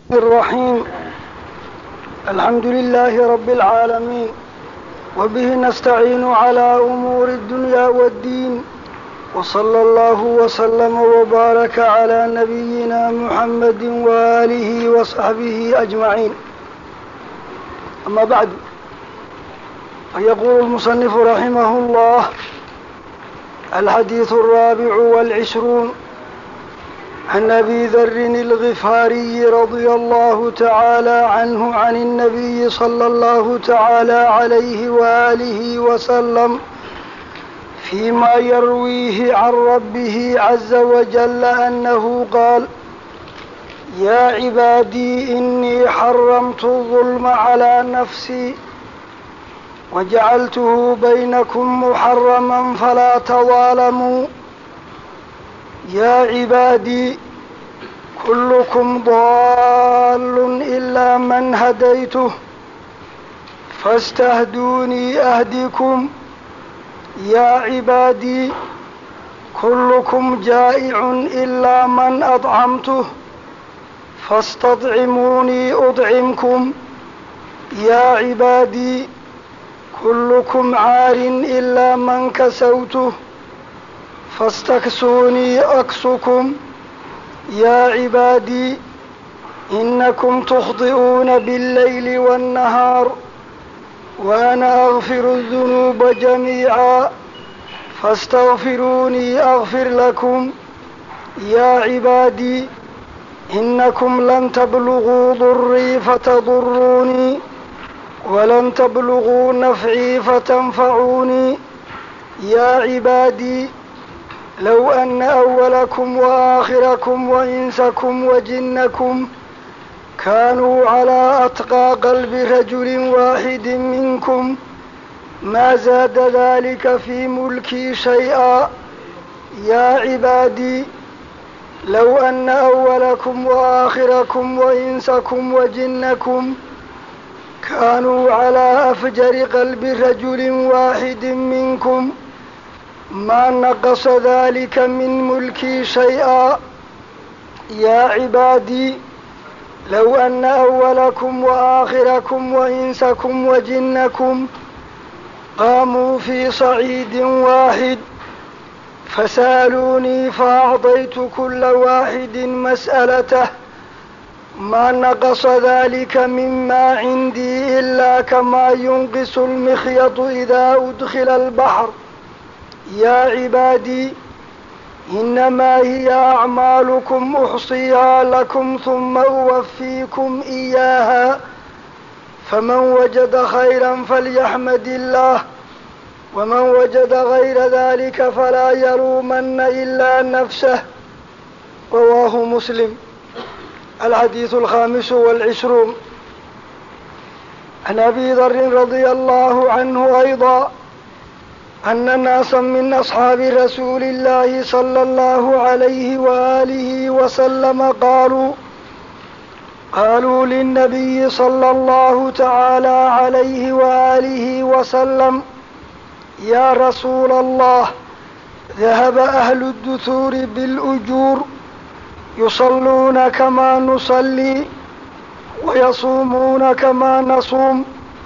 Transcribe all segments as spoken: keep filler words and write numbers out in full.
الرحيم. الحمد لله رب العالمين، وبه نستعين على أمور الدنيا والدين، وصلى الله وسلم وبارك على نبينا محمد وآله وصحبه أجمعين. أما بعد، فيقول المصنف رحمه الله: الحديث الرابع والعشرون عن أبي ذر الغفاري رضي الله تعالى عنه عن النبي صلى الله تعالى عليه وآله وسلم فيما يرويه عن ربه عز وجل أنه قال: يا عبادي إني حرمت الظلم على نفسي وجعلته بينكم محرما فلا تظالموا. يا عبادي كلكم ضال إلا من هديته فاستهدوني أهدكم. يا عبادي كلكم جائع إلا من أطعمته فاستطعموني أطعمكم. يا عبادي كلكم عار إلا من كسوته فاستكسوني أكسكم. يا عبادي إنكم تخطئون بالليل والنهار وأنا أغفر الذنوب جميعا فاستغفروني أغفر لكم. يا عبادي إنكم لن تبلغوا ضري فتضروني ولن تبلغوا نفعي فتنفعوني. يا عبادي لو أن أولكم وآخركم وإنسكم وجنكم كانوا على أتقى قلب رجل واحد منكم ما زاد ذلك في ملكي شيئا. يا عبادي لو أن أولكم وآخركم وإنسكم وجنكم كانوا على أفجر قلب رجل واحد منكم ما نقص ذلك من ملكي شيئا. يا عبادي لو أن أولكم وآخركم وإنسكم وجنكم قاموا في صعيد واحد فسألوني فأعطيت كل واحد مسألته ما نقص ذلك مما عندي إلا كما ينقص المخيط إذا أدخل البحر. يا عبادي إنما هي أعمالكم أحصيها لكم ثم أوفيكم إياها، فمن وجد خيرا فليحمد الله ومن وجد غير ذلك فلا يلومن إلا نفسه. رواه مسلم. الحديث الخامس والعشرون عن أبي ذر رضي الله عنه أيضا أن ناسا من أصحاب رسول الله صلى الله عليه وآله وسلم قالوا قالوا للنبي صلى الله تعالى عليه وآله وسلم: يا رسول الله، ذهب أهل الدثور بالأجور يصلون كما نصلي ويصومون كما نصوم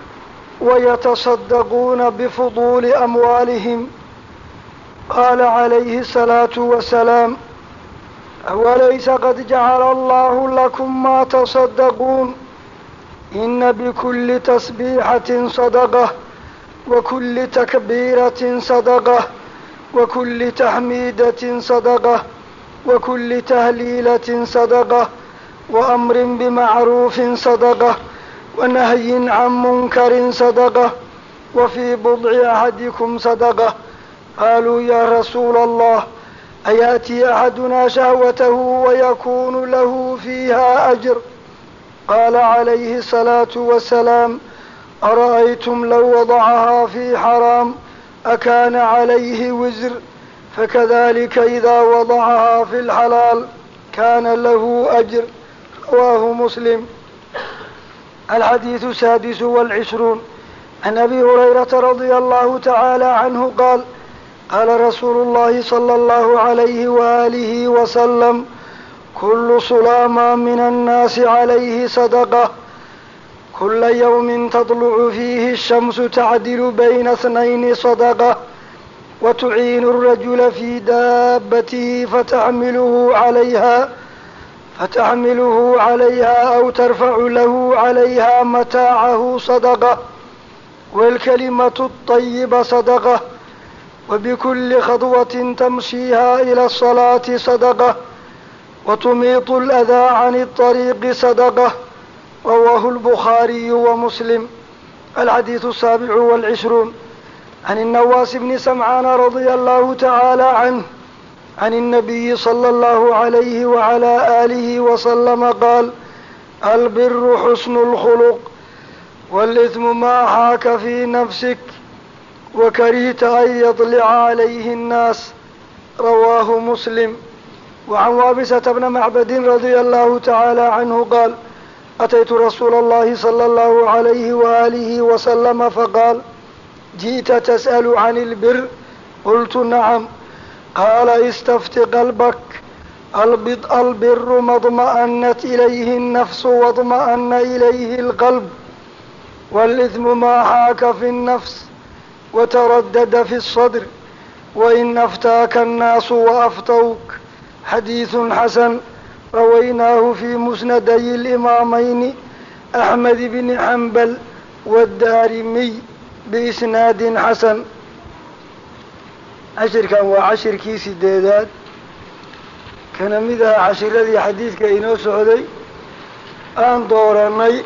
ويتصدقون بفضول أموالهم. قال عليه الصلاة والسلام: أوليس قد جعل الله لكم ما تصدقون؟ إن بكل تسبيحة صدقة وكل تكبيرة صدقة وكل تحميدة صدقة وكل تهليلة صدقة وأمر بمعروف صدقة ونهي عن منكر صدقة وفي بضع أحدكم صدقة. قالوا: يا رسول الله، أيأتي أحدنا شهوته ويكون له فيها أجر؟ قال عليه الصلاة والسلام: أرأيتم لو وضعها في حرام أكان عليه وزر؟ فكذلك إذا وضعها في الحلال كان له أجر. رواه مسلم. الحديث السادس والعشرون عن أبي هريرة رضي الله تعالى عنه قال: قال رسول الله صلى الله عليه وآله وسلم: كل سلامة من الناس عليه صدقة كل يوم تطلع فيه الشمس تعدل بين اثنين صدقة وتعين الرجل في دابته فتحمله عليها فتحمله عليها أو ترفع له عليها متاعه صدقة والكلمة الطيبة صدقة وبكل خطوة تمشيها إلى الصلاة صدقة وتميط الأذى عن الطريق صدقة. رواه البخاري ومسلم. الحديث السابع والعشرون عن النواس بن سمعان رضي الله تعالى عنه عن النبي صلى الله عليه وعلى آله وسلم قال: البر حسن الخلق والإثم ما حاك في نفسك وكرهت أن يطلع عليه الناس. رواه مسلم. وعن وابسة بن معبد رضي الله تعالى عنه قال: أتيت رسول الله صلى الله عليه وآله وسلم فقال: جئت تسأل عن البر؟ قلت: نعم. قال: استفت قلبك. البر ما اطمأنت إليه النفس واطمأن إليه القلب، والإثم ما حاك في النفس وتردد في الصدر، وإن أفتاك الناس وأفتوك. حديث حسن رويناه في مسندي الإمامين أحمد بن حنبل والدارمي بإسناد حسن. عشر كان وعشر كيس الديدات كان مذا عشر الذي حديث كإنو سعودي أن دورني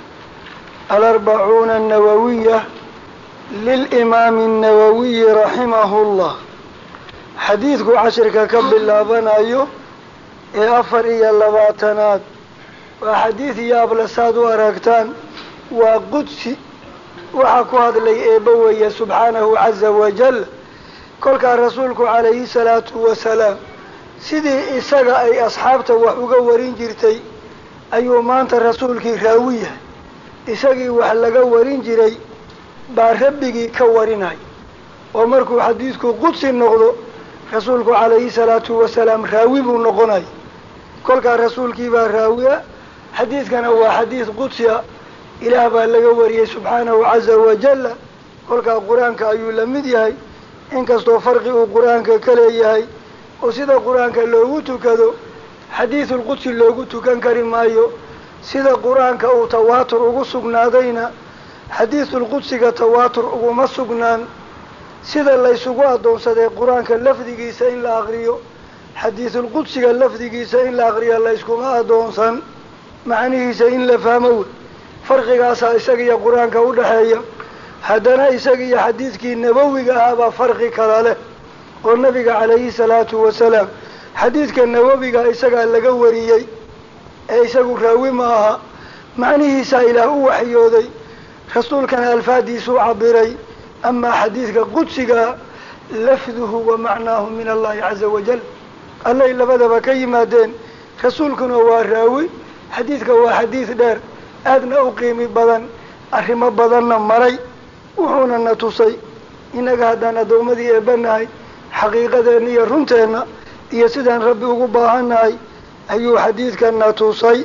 الأربعون النووية للإمام النووي رحمه الله. حديثك عشر ككب اللابان أيوه أفر إيا اللباتنات وحديث يا أبلساد وأركتان وقدسي وحكو هذا اللي إيبوية سبحانه عز وجل. كل كان رسولك عليه الصلاة والسلام سيدي إساق أي أصحابته وحقورين جرتي أيو ما أنت رسولك راوية إساقي وحلقورين جري باربقي كوريناي ومركو حديثك قدسي النغضو رسولك عليه الصلاة والسلام راوي بنغناي. كل كان رسولك باراوية حديث كان هو حديث قدسي إله بالغوري سبحانه عز وجل. كل كان قرآنك أيو لمديهي إن كستو فرقه قرآنك كليهي وسيدا قرآنك لوغو تكدو حديث القدس لوغو تكن كريمايو سيدا قرآنك أو تواتر أغو سقنادينا حديث القدس تواتر أغو مسقنان سيدا اللي سقوا دون سيدا قرآنك اللفظي سين لا أغريو حديث القدس اللفظي سين لا أغريو اللي سقوا دون سن معنيه سين لفهمون فرق قاسا إساقيا قرآنك ودحيا هدنا إساقيا حديثك النبوي هذا فرق كذلك. والنبي عليه الصلاة والسلام حديثك النبوي إساقا لقوريي إساقو راوي معها معنيه سائله وحيوذي رسول كان الفادي سوء عبري. أما حديثك قدسك لفظه ومعناه من الله عز وجل. الله إلا بدأ بكي مادين رسولك هو الراوي حديثك هو حديث دار أدنى أقيمي بدن أحرم بدن مري وحونا نتصي إنك هدانا دومدي إبناي حقيقة نية رنتنا يسدان ربي وقباهناي أيو حديثك نتصي.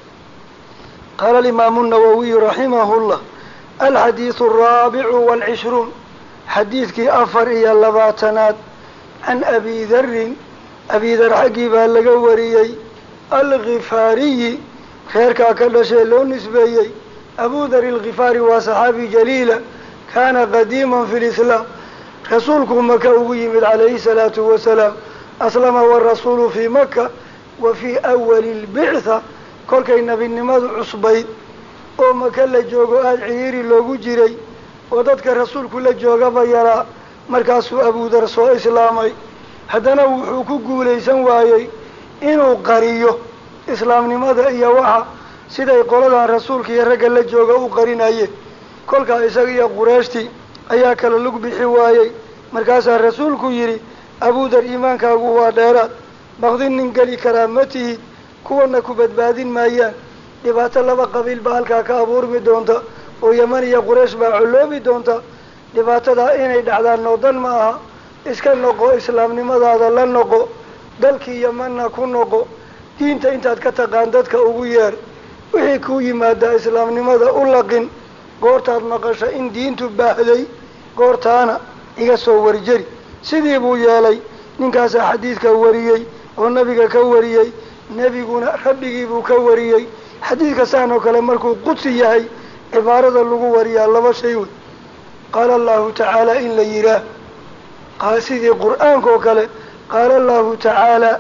قال الإمام النووي رحمه الله: الحديث الرابع والعشرون حديثك أفر إيا اللباتنات عن أبي ذر أبي ذر حقيبا لقوريي الغفاري خيركا كل شيء لو نسبيي. أبو ذر الغفاري وصحابي جليلا كان قديما في الإسلام. رسولكم مكة أبيمد عليه الصلاة والسلام أسلم والرسول في مكة وفي أول البعثة كل كي النبي النماذ عصبيد ومكة لجوغو آل عيري لوغو جيري وددك الرسول كل جوغا بيرا مركاسو أبو ذر سو إسلامي. هدنا وحوكو قوليسان وايي إنو قريو إسلام نماذا إيا وحا سيدا يقولنا رسولك يرقى لجوغا وقرين أيه. كل كا إساقيا قراشتي أياك للوك بحوايي مركاسا الرسول يري أبو ذر إيمانك أبوها ديرات بغضين ننقلي كرامته كوانا كبدبادين مايان dhibaato laba qabiil ba halkaa ka abuurmi doonta oo Yaman iyo Quraysh baa culoobi doonta. dhibaatada inay dhacdaan noodan ma aha. iska noqo islaamnimadaada la noqo dalkii Yamanna ku noqo diinta intaad ka taqaan dadka ugu yeer wixii kuu yimaadaa islaamnimada u laqin goortaad maqasho in diintu baahday goortaana iga soo warjari sidii buu yeelay ninkaasaa xadiidka wariyey oo nabiga ka wariyey nebiguna rabbigii buu ka wariyey xadiidka saan oo kale markuu qudsi yahay cibaarada lagu wariyaa laba shay wey qaala allahu tacaala in la yihaah qaal sidii qur-aanka oo kale qaala allahu tacaala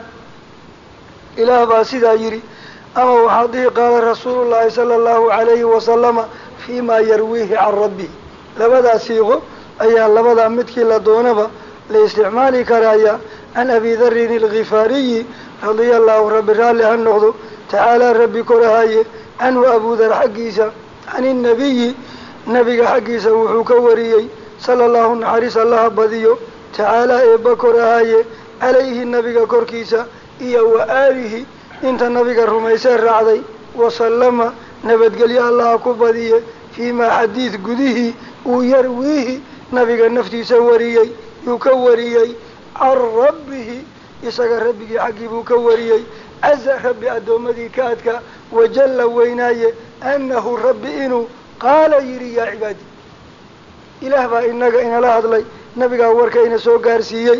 ilaah baa sidaa yidhi ama waxaa dhihi qaala rasuulu llaahi sala allahu calayhi wasalama fii maa yarwiihi can rabbihi labadaa siiqo ayaa labadaa midkii la doonaba la isticmaali karaya can abi darin algifaariyi radia allahu rabbi raalli ha noqdo tacaalaa rabbi korahaye canhu abudar xaggiisa can innabiyi nabiga xaggiisa wuxuu ka wariyey sala allahu naxariis allaha badiyo tacaalaa eebba korahaye calayhi nabiga korkiisa iyo wa aalihi inta nabiga rumaysee raacday wasallama nabadgelyo allaha ku badiye fii maa xadiid gudihii uu yarwiihi nabiga naftiisa wariyey yuu ka wariyey can rabbihi isaga rabbigii xaggii buu ka wariyey caza rabbi addoommadii ka adka wajalla weynaaye annahu rabbi inuu qaala yidhi yaa cibaadi ilaah baa inaga inala hadlay nabigaa warka ina soo gaarsiiyey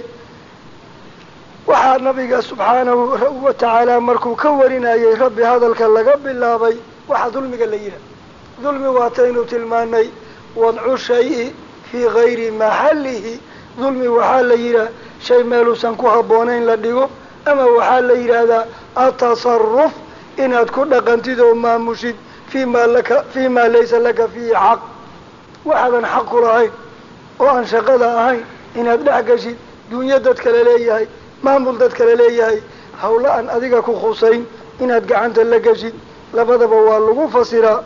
waxaa nabiga subxaanahu wa tacaala markuu ka warinayay rabbi hadalka laga bilaabay waxaa dulmiga la yidhaah dulmi waataynu tilmaanay wadcu shay-i fii gayri maxallihi dulmi waxaa la yidhaah shay meeluusan ku habboonayn la dhigo ama waxaa la yidhaahdaa atasaruf inaad ku dhaqantid oo maamushid fii maa laka fii maa laysa laka fiihi xaq waxaadan xaq ku lahayn oo aan shaqada ahayn inaad dhex gashid duunyo dad kale leeyahay maamul dad kale leeyahay hawla aan adiga ku khusayn inaad gacanta la gashid labadaba waa lagu fasiraa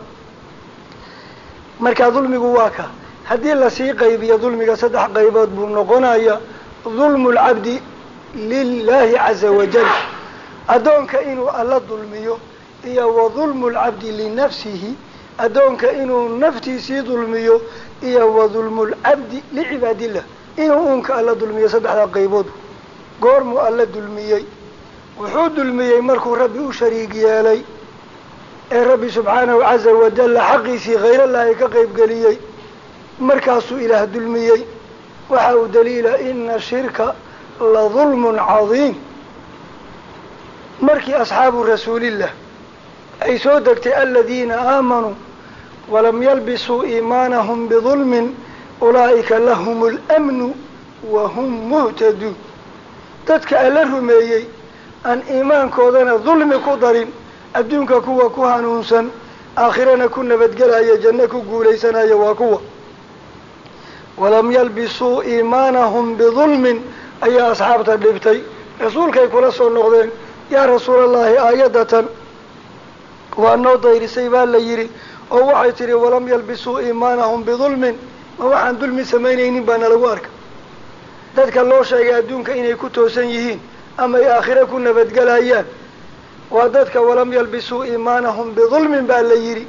markaa dulmigu waa ka haddii lasii qaybiyo dulmiga saddex qaybood buu noqonaya dulmu lcabdi lilaahi caza wajal addoonka inuu alla dulmiyo iyo wa dulmu lcabdi linafsihi addoonka inuu naftiisii dulmiyo iyo wa dulmu lcabdi licibaadillah inuu uunka alla dulmiyo saddexdaa qaybood goormuu alla dulmiyey wuxuu dulmiyey markuu rabbi u shariig yeelay ee rabbi subxaanahu caza wajalla xaqiisii hayrallaahi ka qaybgeliyey markaasuu ilaah dulmiyey waxa uu daliila ina shirka la dulmun cadiim markii asxaabu rasuulillah ay soo degtay aladiina aamanuu walam yalbisuu iimaanahum bidulmin ulaa'ika lahum اlamnu wahum muhtaduun dadka alla rumeeyey aan iimaankoodana dulmi ku darin adduunka kuwa ku hanuunsan aakhirana ku nabadgelaya janno ku guulaysanaya waa kuwa walam yalbisuu iimaanahum bidulmin ayaa asxaabta dhibtay rasuulkay kula soo noqdeen yaa rasuulallaahi aayadatan waa noo dayrisay baa la yidhi oo waxay tidhi walam yalbisuu iimaanahum bidulmin ma waxaan dulmi samaynaynin baana lagu arka dadka loo sheegay adduunka inay ku toosan yihiin ama ay aakhiro ku nabadgelayaan waa dadka walam yalbisuu iimaanahum bidulmin baa la yidhi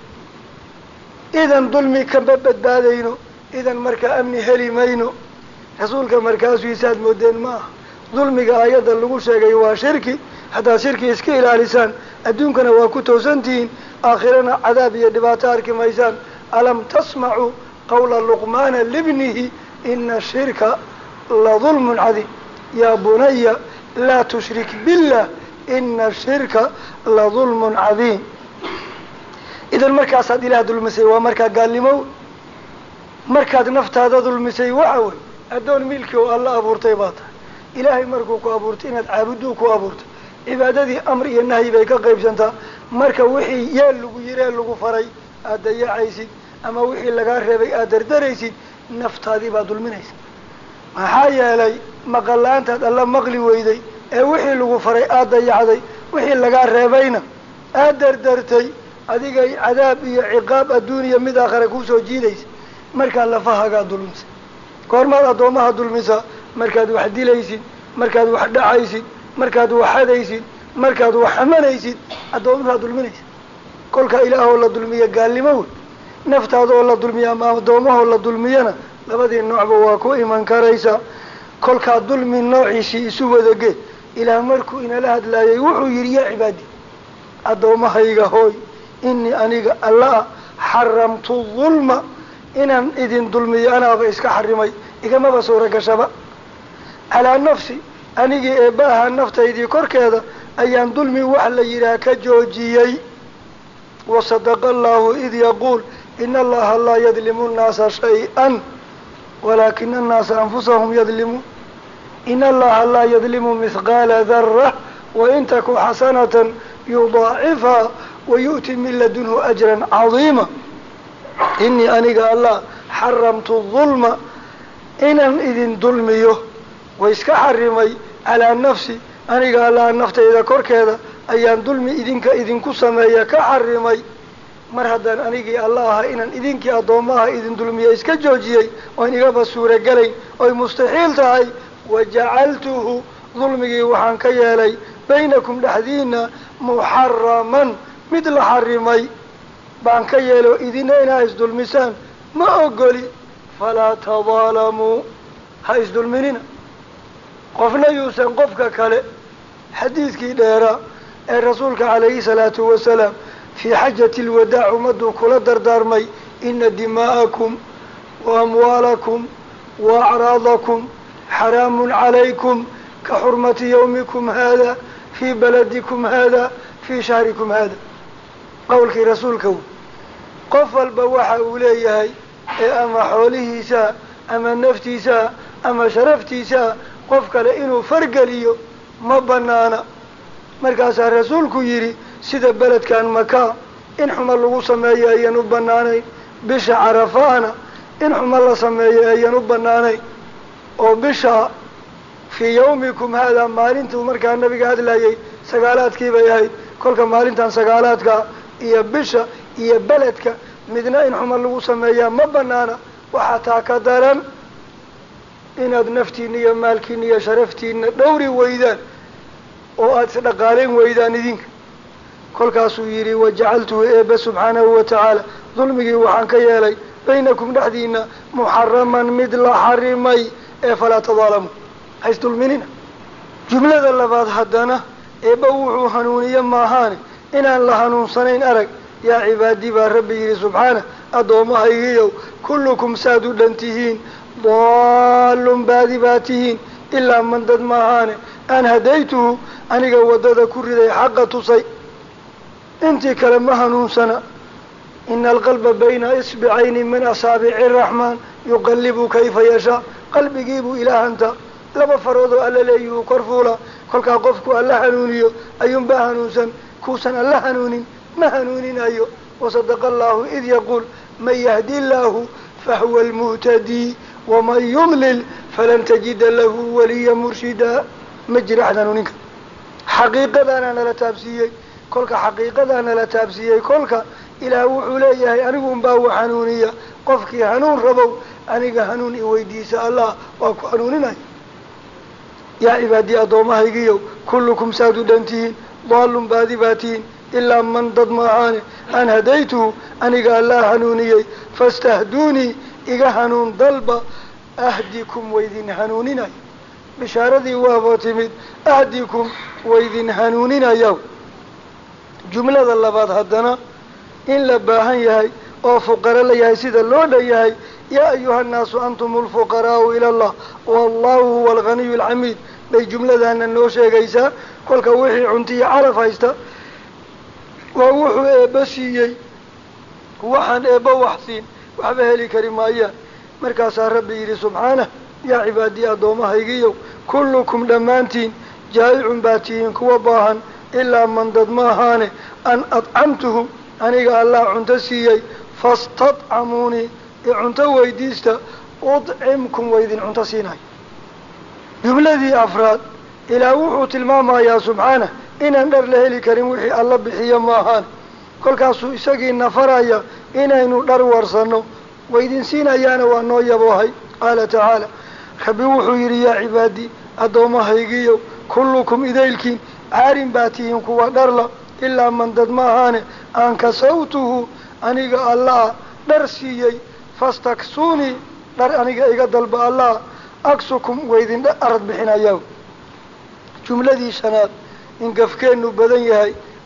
idan dulmi kama badbaadayno idan markaa amni heli mayno rasuulka markaasuu isaad moodeen ma aha dulmiga aayadda lagu sheegay waa shirki haddaad shirki iska ilaalisaan adduunkana waa ku toosantihiin aakhirana cadaab iyo dhibaato arki maysaan alam tasmacuu qawla luqmaana libnihi ina shirka la dulmun cadiim yaa bunaya laa tushrik billah ina shirka la dulmun cadiim idan markaasaad ilaah dulmisay waa markaa gaalnimo markaad naftaada dulmisay waxa wey addoon milki oo alla abuurtay baa tahay ilaahay markuu ku abuurtay inaad caabuduu ku abuurtay cibaadadii amr iyo nahyi bay ka qaybsantaa marka wixii yeel lagu yiree lagu faray aad dayacaysid ama wixii lagaa reebay aad dardaraysid naftaadii baad dulminaysa maxaa yeelay maqal la-aantaad alla maqli weyday ee wixii lagu faray aad dayacday wixii lagaa reebayna aad dardartay adigay cadaab iyo ciqaab adduuniya mid aakhare kusoo jiidaysa markaa lafahagaa dulmisa goormaad addoomaha dulmisa markaad wax dilaysid markaad wax dhacaysid markaad wax hadaysid markaad wax xamanaysid addoomahaa dulminaysa kolkaa ilaahoo la dulmiya gaalnimo wey naftaada oo la dulmiya ama addoomahoo la dulmiyana labadii noocba waa ku iman karaysa kolkaa dulmi noociisii isu wadagee ilaah markuu inala hadlaayay wuxuu yidhi yaa cibaadi adoomahayga hooy inii aniga alla xaramtu dulma inaan idin dulmiyo anaaba iska xarimay igamaba suura gashaba calaa nafsi anigii eebbaha naftaydii korkeeda ayaan dulmi wax la yidhaah ka joojiyey wasadaqa allahu id yaquul ina allaha laa yadlimu nnaasa shay-an walaakina annaasa anfusahum yadlimuun ina allaha laa yadlimu mihqaala darra wain taku xasanatan yudaacifha wayu'ti min ladunhu ajran cadiima inii aniga allah xaramtu dulma inaan idin dulmiyo way iska xarimay calaa nafsi aniga allah naftayda korkeeda ayaan dulmi idinka idinku sameeya ka xarimay mar haddaan anigii alla aha inaan idinkii addoomaha idin dulmiya iska joojiyey oon igaba suuragelayn oy mustaxiil tahay wajacaltuhu dulmigii waxaan ka yeelay baynakum dhexdiina muxaraman mid la xarimay baan ka yeelo idina inaa isdulmisaan ma ogoli falaa tadaalamuu ha isdulminina qofna yuusan qofka kale xadiidkii dheeraa ee rasuulka calayhi salaatu wasalaam fii xajati alwadaac ummaduu kula dardaarmay ina dimaa'akum wa amwaalakum wa acraadakum xaraamun calaykum ka xurmati yawmikum haada fii baladikum haada fii shahrikum haada qowlkii rasuulka wey qof walba waxa uu leeyahay ee ama xoolihiisaa ama naftiisaa ama sharaftiisaa qof kale inuu fargeliyo ma banaana markaasaa rasuulku yidhi sida beledkan makaa in xuma lagu sameeyo ayaan u banaanayn bisha carafaana in xuma la sameeyo ayaan u banaanayn oo bisha fii yawmikum haadaa maalintuu markaa nabiga hadlayay sagaalaadkii bay ahayd kolka maalintan sagaalaadka iyo bisha iyo beledka midna in xuma lagu sameeyaa ma banaana waxaa taa ka daran inaad naftiina iyo maalkiina iyo sharaftiina dhowri weydaan oo aada isdhaqaaleyn weydaan idinka kolkaasuu yidhi wajacaltuhu eebbe subxaanahu watacaala dulmigii waxaan ka yeelay baynakum dhexdiina muxaraman mid la xarimay ee falaa tadaalamu ha isdulminina jumlada labaad haddana eebba wuxuu hanuuniye maahaane inaan la hanuunsanayn arag yaa cibaadii baa rabbi yidhi subxaanah addoommahaygiiyow kullukum saad u dhan tihiin daalun baadi baa tihiin ilaa man dad maahaane aan hadaytuhu aniga waddada ku riday xaqa tusay intii kale ma hanuunsana ina alqalba bayna isbicayni min asaabici araxmaan yuqallibu kayfa yashaa qalbigiibuu ilaahanta laba faroodoo alla leeyihuu kor fuula kolkaa qofku alla hanuuniyo ayuunbaa hanuunsan kuusan alla hanuunin ma hanuuninayo wasadaqa allahu id yaquul man yahdi illaahu fahuwa almuhtadii waman yudlil falan tajida lahu waliya murshidaa ma jira axad hanuuninka xaqiiqadaana nala taabsiiyey kolka xaqiiqadaa nala taabsiiyey kolka ilaah wuxuu leeyahay anigu unbaa wa hanuuniya qofkii hanuun rabow aniga hanuun i weydiisa allah waa ku hanuuninaya yaa cibaadii addoommahaygiiyow kullukum saad u dhan tihiin daalun baadi baa tihiin ilaa man dad maahaane aan hadaytuhu aniga allaa hanuuniyey fastahduunii iga hanuun dalba ahdikum waydin hanuuninayo bishaaradii waaba timid ahdikum waydin hanuuninayaw jumlada labaad haddana in la baahan yahay oo fuqaro la yahay sida loo dhan yahay yaa ayuha nnaasu antum alfuqaraau ila allah wallahu huwa alganiyu alxamiid bay jumladana noo sheegaysaa kolka wixii cuntiyo calaf haysta waa wuxuu eebba siiyey waxaan eebba wax siin waxba heli kari maayaan markaasaa rabbi yidhi subxaanah yaa cibaadii addoommahaygiiyow kullukum dhammaantiin jaa'icun baa tihiin kuwa baahan ilaa man dad maahaane an adcamtuhu aniga allah cunto siiyey fastadcamuunii i cunto weydiista udcimkum waydin cunto siinayo jumladii afraad ilaah wuxuu tilmaamayaa subxaanah inaan dhar la heli karin wixii alla bixiyo maahaan kolkaasuu isagii nafaraya inaynu dhar warsanno waydin siinayaana waa noo yaboohay qaala tacaala rabbi wuxuu yidhi yaa cibaadii addoommahaygiiyow kullukum idaylkiin caarin baa tihiin kuwa dharla ilaa man dad maahaane aan kasawtuhu aniga allah dhar siiyey fastaksuunii dhar aniga iga dalba allah aksukum waydin arad bixinayaa jumladii shanaad in gafkeennu badan yahay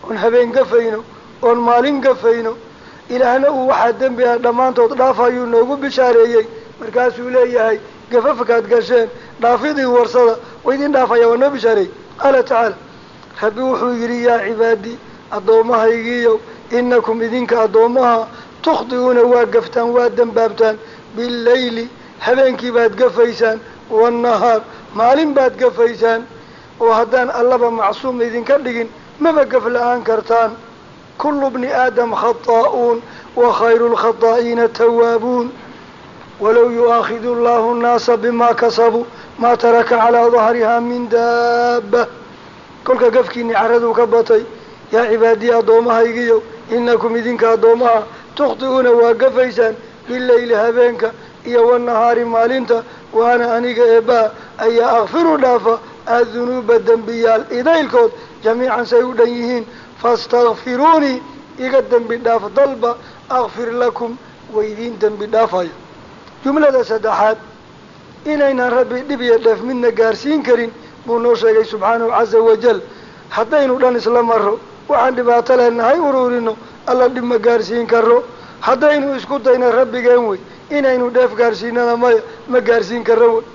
oon habeen gafayno oon maalin gafayno ilaahna uu waxaa dembi ah dhammaantood dhaafayuu noogu bishaareeyey markaasuu leeyahay gafafkaad gasheen dhaafidii warsada wa idin dhaafaya waa noo bishaareeyey qaala tacaala rabbi wuxuu yidhi yaa cibaadii addoommahaygiiyow inakum idinka addoommaha tukhdi'uuna waa gaftaan waa dembaabtaan billayli habeenkii baad gafaysaan wannahaar maalin baad gafaysaan oo haddaan allaba macsuum idinka dhigin maba gaf la-aan kartaan kullu bni aadam khataa'uun wa khayru lkhataa'iina tawaabuun walow yu'aakhidu allahu annaasa bimaa kasabuu maa taraka calaa dahrihaa min daabba kolka gafkiinii caraduu ka batay yaa cibaadii addoommahaygiyow inakum idinka addoommaha tukhdi'uuna waa gafaysaan billayli habeenka iyo wannahaari maalinta wa ana aniga eebbaha ayaa akfiru dhaafa addunuuba dembiyaal idaylkood jamiican say u dhan yihiin faastakfiruunii iga dembi dhaaf dalba akfir lakum waydiin dembi dhaafaya jumlada saddexaad inaynan rabbi dhib iyo dheef midna gaarsiin karin buu noo sheegay subxaanahu caza wajal haddaynu dhan isla maro waxaan dhibaato leenahay uruurino alla dhib ma gaarsiin karo haddaynu isku dayna rabbigeen wey inaynu dheef gaarsiinana maya ma gaarsiin karo wey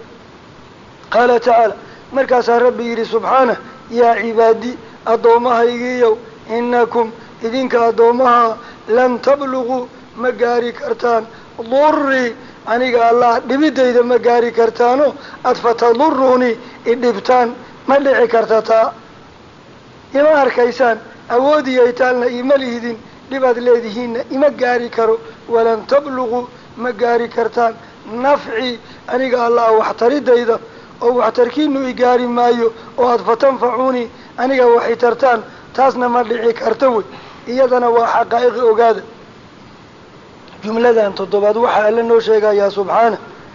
qaala tacaala markaasaa rabbi yidhi subxaanah yaa cibaadi addoommahaygiiyow inakum idinka addoommaha lan tabluguu ma gaari kartaan durrii aniga allah dhibidayda ma gaari kartaano ad fatadurunii idhibtaan ma dhici karta taa ima arkaysaan awoodiyay taalna ima lihidin dhibaad leedihiinna ima gaari karo walan tabluguu ma gaari kartaan nafcii aniga allah waxtaridayda oo waxtarkiinu i gaari maayo oo aada fatanfacuunii aniga waxay tartaan taasna ma dhici karta wey iyadana waa xaqaa'iqi ogaada jumladan toddobaad waxaa alla noo sheegayaa subxaana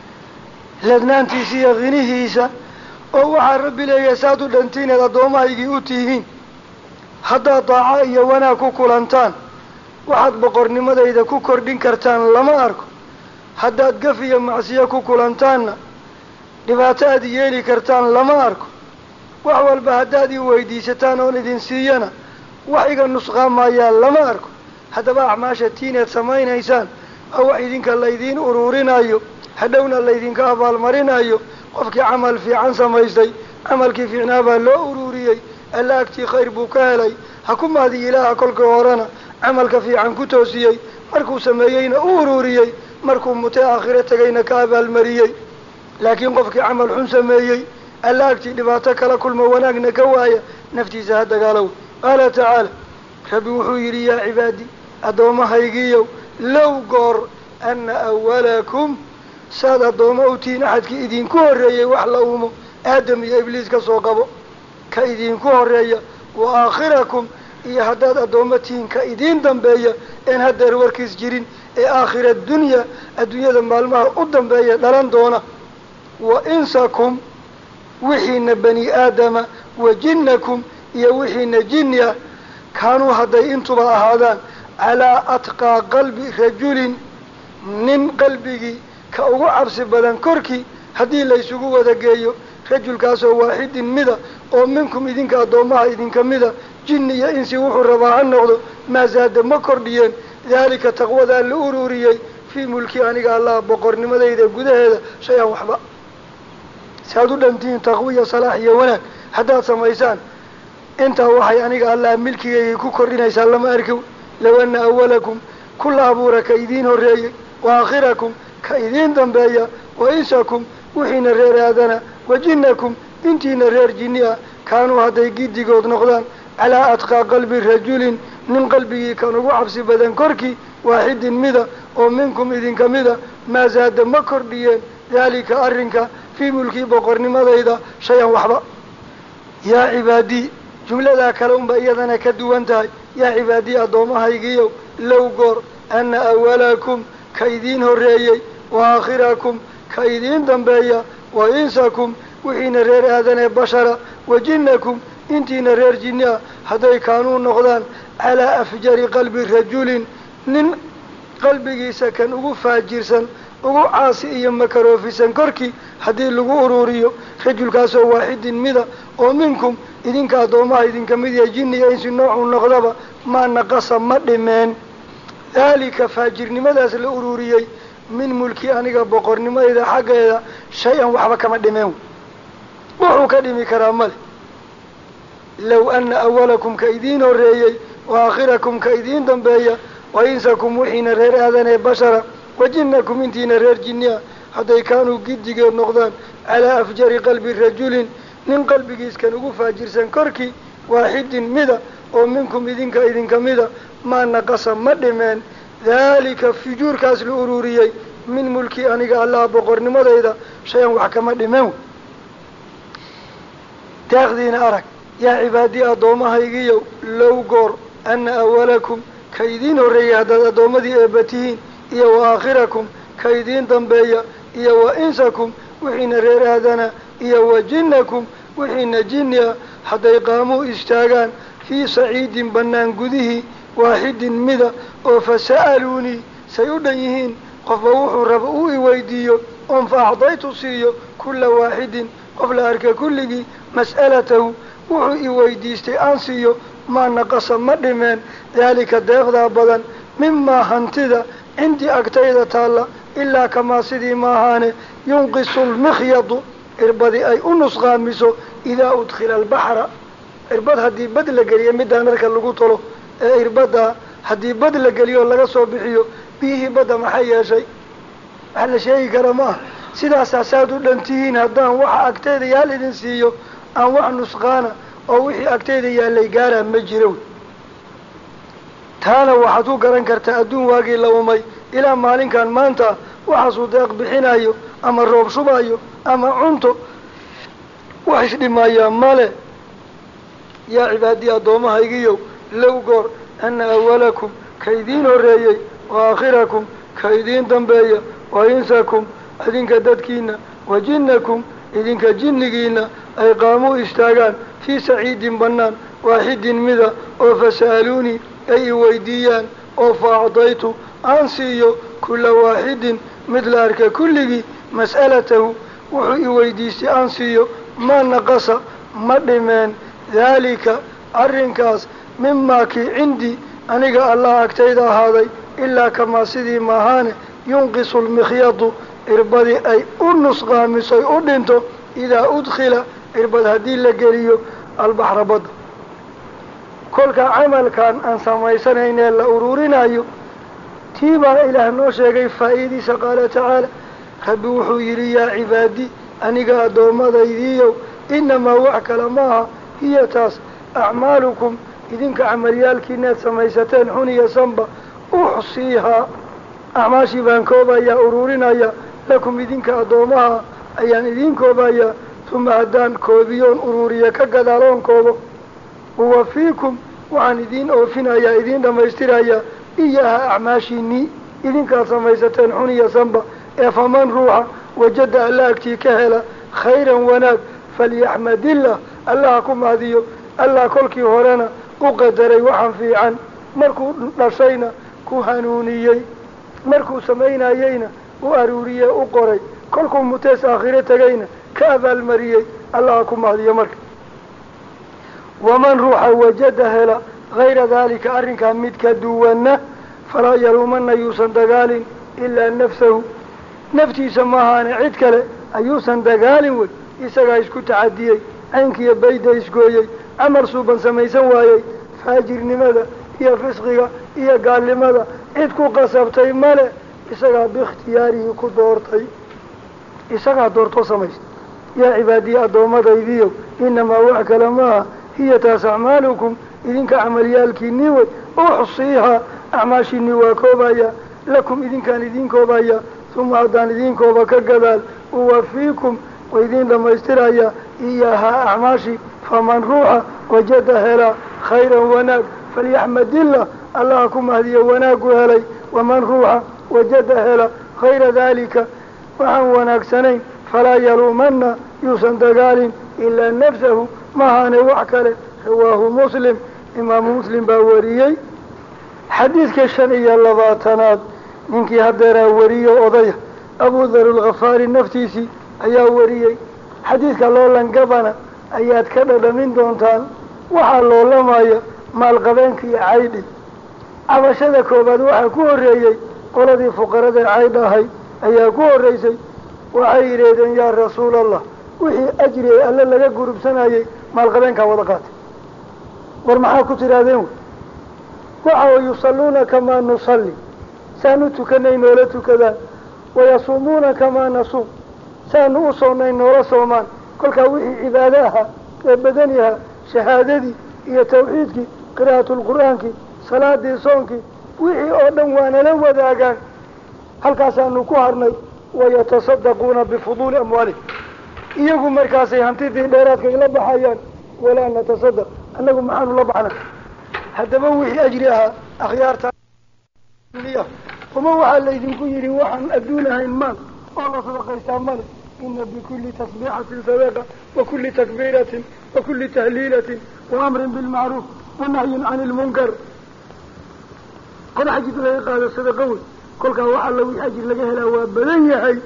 ladnaantiisa iyo hinihiisa oo waxaa rabbi leeyahay saad u dhantiineed addoomahaygii u tihiin haddaad daaco iyo wanaag ku kulantaan waxaad boqornimadayda ku kordhin kartaan lama arko haddaad gaf iyo macsiyo ku kulantaanna dhibaato aad yeeli kartaan lama arko wax walba haddaad ii weydiisataan oon idin siiyana wax iga nusqaamayaa lama arko haddaba acmaasha tiineed samaynaysaan oo wax idinka laydiin uruurinayo hadhowna laydinka abaalmarinayo qofkii camal fiican samaystay camalkii fiicnaa baa loo uruuriyey alla agtii khayr buu ka helay ha ku mahdi ilaaha kolka horena camalka fiican ku toosiyey markuu sameeyeyna u uruuriyey markuu mutay aakhiro tegayna ka abaalmariyey laakiin qofkii camal xun sameeyey alla agtii dhibaato kala kulmo wanaagna ka waaya naftiisa ha dagaalow qaala tacaala rabbi wuxuu yidhi yaa cibaadi addoommahaygiiyow low goor ana awalakum saad addoommo u tihiin axadkii idinku horreeyey wax la uumo aadam iyo ibliis ka soo qabo ka idinku horreeya wa aakhirakum iyo haddaad addoommo tihiin ka idiin dambeeya een haddeer warkiis jirin ee aakhira dunya adduunyada maalmaha u dambeeya dhalan doona wa insakum wixiina bani aadama wa jinnakum iyo wixiina jinni ah kaanuu hadday intuba ahaadaan calaa atqaa qalbi rajulin nin qalbigii ka ugu cabsi badan korkii haddii laysugu wada geeyo rajulkaasoo waaxidin mida oo minkum idinka addoommaha idinka mida jinni iyo insi wuxuu rabaa ha noqdo maa zaada ma kordhiyeen daalika taqwadaa la ururiyey fii mulki aniga allah boqornimadayda gudaheeda shay-an waxba si aad u dhantihiin taqwiya salaax iyo wanaag haddaad samaysaan intaa waxay aniga allah milkigaygay ku kordhinaysaa lama arkow low ana awalakum kula abuura ka idiin horreeyey wa aakhirakum ka idiin dambeeya wa insakum wixiina reer aadana wa jinnakum intiina reer jinni ah kaanuu hadday giddigood noqdaan calaa atqaa qalbi rajulin nin qalbigii kan ugu cabsi badan korkii waaxidin mida oo minkum idinka mida maa zaada ma kordhiyeen daalika arrinka fii mulkii boqornimadayda shay-an waxba yaa cibaadii jumladaa kale unba iyadana ka duwan tahay yaa cibaadii addoommahaygiiyow low goor ana awalakum ka idiin horreeyey wa aakhirakum ka idiin dambeeya wa insakum wixiina reer aadanee bashara wa jinnakum intiina reer jinni ah hadday kaanuu noqdaan calaa afjari qalbi rajulin nin qalbigiisa kan ugu faajirsan ugu caasi iyo makaroofisan korkii haddii lagu ururiyo rajulkaasoo waaxidin mida oo minkum idinka addoomaha idinka mid yahay jinni iyo insi noocuu noqdaba maa naqasa ma dhimeen daalika faajirnimadaas la ururiyey min mulki aniga boqornimadeyda xaggeeda shay-an waxba kama dhimeen wuxuu ka dhimi karaa male low ana awalakum ka idiin horreeyey wa aakhirakum ka idiin dambeeya wa insakum wixiina reer aadanee bashara wa jinnakum intiina reer jinniya hadday kaanuu giddigeed noqdaan calaa afjari qalbi rajulin nin qalbigiiskan ugu faajirsan korkii waaxidin mida oo minkum idinka idinka mida maa naqasa ma dhimeen daalika fujuurkaas la ururiyey min mulki aniga allah boqornimadayda shay-an wax kama dhimeen taaqdiina arag yaa cibaadii addoommahaygiiyow low goor ana awalakum ka idiin horreeyay haddaad addoommadii eebba tihiin iyo wa aakhirakum ka idiin dambeeya iyo wa insakum wixiina reer aadana iyo wa jinnakum wixiina jinni ah hadday qaamuu istaagaan fii saciidin bannaan gudihii waaxidin mida oo fasa'aluunii say u dhan yihiin qofba wuxuu raba uu i weydiiyo oon fa acdaytu siiyo kulla waaxidin qof la arka kulligii mas'alatahu wuxuu i weydiistay aan siiyo maa naqasa ma dhimeen daalika deeqdaa badan mimaa hantida cindii agtayda taalla ilaa kamaa sidii maahaane yunqisu lmikhyadu irbadi ay u nusqaamiso idaa udkhila albaxra irbad haddii bad la geliyo midaan dharka lagu tolo ee irbaddaa haddii bad la geliyo laga soo bixiyo biyihii badda maxay yeeshay wax la sheegi kara ma aha sidaasaa saad u dhantihiin haddaan waxa agtayda yaal idin siiyo aan wax nusqaana oo wixii agtayda yaallay gaaraan ma jiro taana waxaad ku garan kartaa adduun waagii la umay ilaa maalinkan maanta waxaasuu deeq bixinayo ama roob shubayo ama cunto wax isdhimayaa male yaa cibaadii addoommahaygiiyow low goor ana awalakum ka idiin horreeyey wa aakhirakum ka idiin dambeeya wa insakum idinka dadkiina wa jinnakum idinka jinnigiina ay qaamuu istaagaan fii saciidin bannaan waaxidin mida oo fasa'aluunii ay i weydiiyaan oo fa acdaytu aan siiyo kulla waaxidin mid la arka kulligii mas'alatahu wuxuu i weydiistay aan siiyo maa naqasa ma dhimeen daalika arrinkaas mimaa kii cindii aniga allah agtayda ahaaday ilaa kamaa sidii maahaane yunqisu lmikhyadu irbadii ay u nusqaamisoy u dhinto idaa udkhila irbad haddii la geliyo albaxra badda kolka camalkan aan samaysanaynee la ururinayo tii baa ilaah noo sheegay faa'iidiisa qaala tacaala rabbi wuxuu yidhi yaa cibaadi aniga addoommadaydiiyow inamaa wax kale maaha hiya taas acmaalukum idinka camalyaalkiinaad samaysateen xun iyo sanba uxsiihaa acmaashii baan koobayaa ururinaya lakum idinka addoomaha ayaan idiin koobayaa tuma haddaan koobiyoon ururiya ka gadaaloon koobo uwafiikum waxaan idiin oofinayaa idiin dhammaystirayaa iyaha acmaashiinii idinkaad samaysateen xun iyo sanba ee faman ruuxa wajada alla agtii ka hela khayran wanaag falyaxmadillah allaha ku mahdiyo allah kolkii horena u qadaray waxaan fiican markuu dhashayna ku hanuuniyey markuu samaynayeyna u aruuriyey u qoray kolkuu mutees aakhiro tegayna ka abaalmariyey allaha ku mahdiyo marka waman ruuxa wajada hela hayra daalika arrinkaa mid ka duwana falaa yaluumana yuusan dagaalin ilaa nafsahu naftiisa maahaane cid kale ayuusan dagaalin wey isagaa isku tacadiyey caynkiiyo bayda isgooyey camal suuban samaysan waayey faajirnimada iyo fisqiga iyo gaalnimada cid ku qasabtay male isagaa biikhtiyaarihii ku doortay isagaa doortoo samaysta yaa cibaadiye addoommadaydiiyow inamaa wax kale maaha hiya taas acmaalukum idinka camalyaalkiinii wey uxsiihaa acmaashiinii waa koobaya lakum idinkaan idiin koobaya uma haddaan idiin kooba ka gadaal uwafiikum wa idiin dhammaystirayaa iyahaa acmaashii faman ruuxa wajada helaa khayran wanaag falyaxmadillah allaha ku mahdiyo wanaagu helay waman ruuxa wajada hela hayra daalika waxaan wanaagsanayn falaa yaluumana yuusan dagaalin ilaa nafsahu mahaane wax kale rawaahu muslim imaamu muslim baa wariyey xadiidka shan iyo labaatanaad ninkii haddeeraa wariyo odaya أبو ذر الغفاري نفتيسي أيا وريي حديثك لولا انقبنا أيات كذا من دونتان وحال لولا مايا مال قبانك يا عيدي عبشذا كوباد وحا كوريي قولدي فقرة عيدا هاي أيا كوريسي وحي ريدا يا رسول الله وحي أجري ألا لغا قرب سنايي مال قبانك وضقات ورمحا كتر هذين وحاو يصلون كما نصلي سانتكنين ولا تكذا ويصومون كما نصوم سانوصونين ولا صومان كل كوحي عبادها بدنها شهادتي هي توحيدك قراءة القرآن صلاة صومك وحي أردن وانا لو ذاقان هل كاسان نكوهرني ويتصدقون بفضول أموالهم إيقوا مركاسي هانتيدي ديراتك إلا حيان ولا نتصدق أنكم معانوا الله بحنا هذا موحي أجريها أخيار تانية وموحى اللي يكون يري وحن أدونها المال والله صدق يستعمل إن بكل تسبيحة سباقة وكل تكبيرة وكل تهليلة وأمر بالمعروف ونهي عن المنكر قل حجد له قال الصدقون كل كوحى اللي أجر لقاه وابدن يحي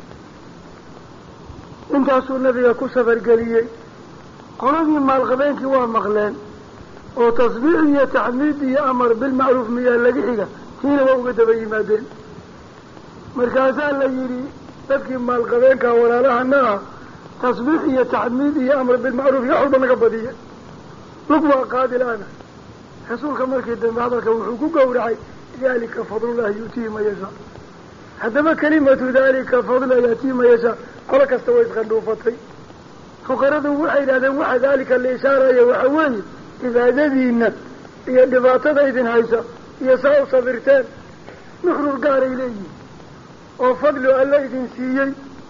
انت أصول النبي كسفر قليل قلبي ما الغبينك هو مغلان وتصبيعي تعميدي أمر بالمعروف مياه لقحيقة هنا وقد بي مادين مركزان ليري تبكي ما الغبينك ولا لها النار تصبيعي تعميدي أمر بالمعروف يحرب نقبضية لقوة قادل أنا حصولك مركز بعضك وحقوقه ورعي ذلك فضل الله يؤتيه ما يشاء حتى ما كلمة ذلك فضل يأتيه ما يشاء قولك استويت غنو فطري فقرده وحيد هذا وحى ذلك الإشارة وحواني إذا ذذينا هي دباطة إذن هايسا يساو صبرتان نحن القار إليه وفضل ألا إذن سيئي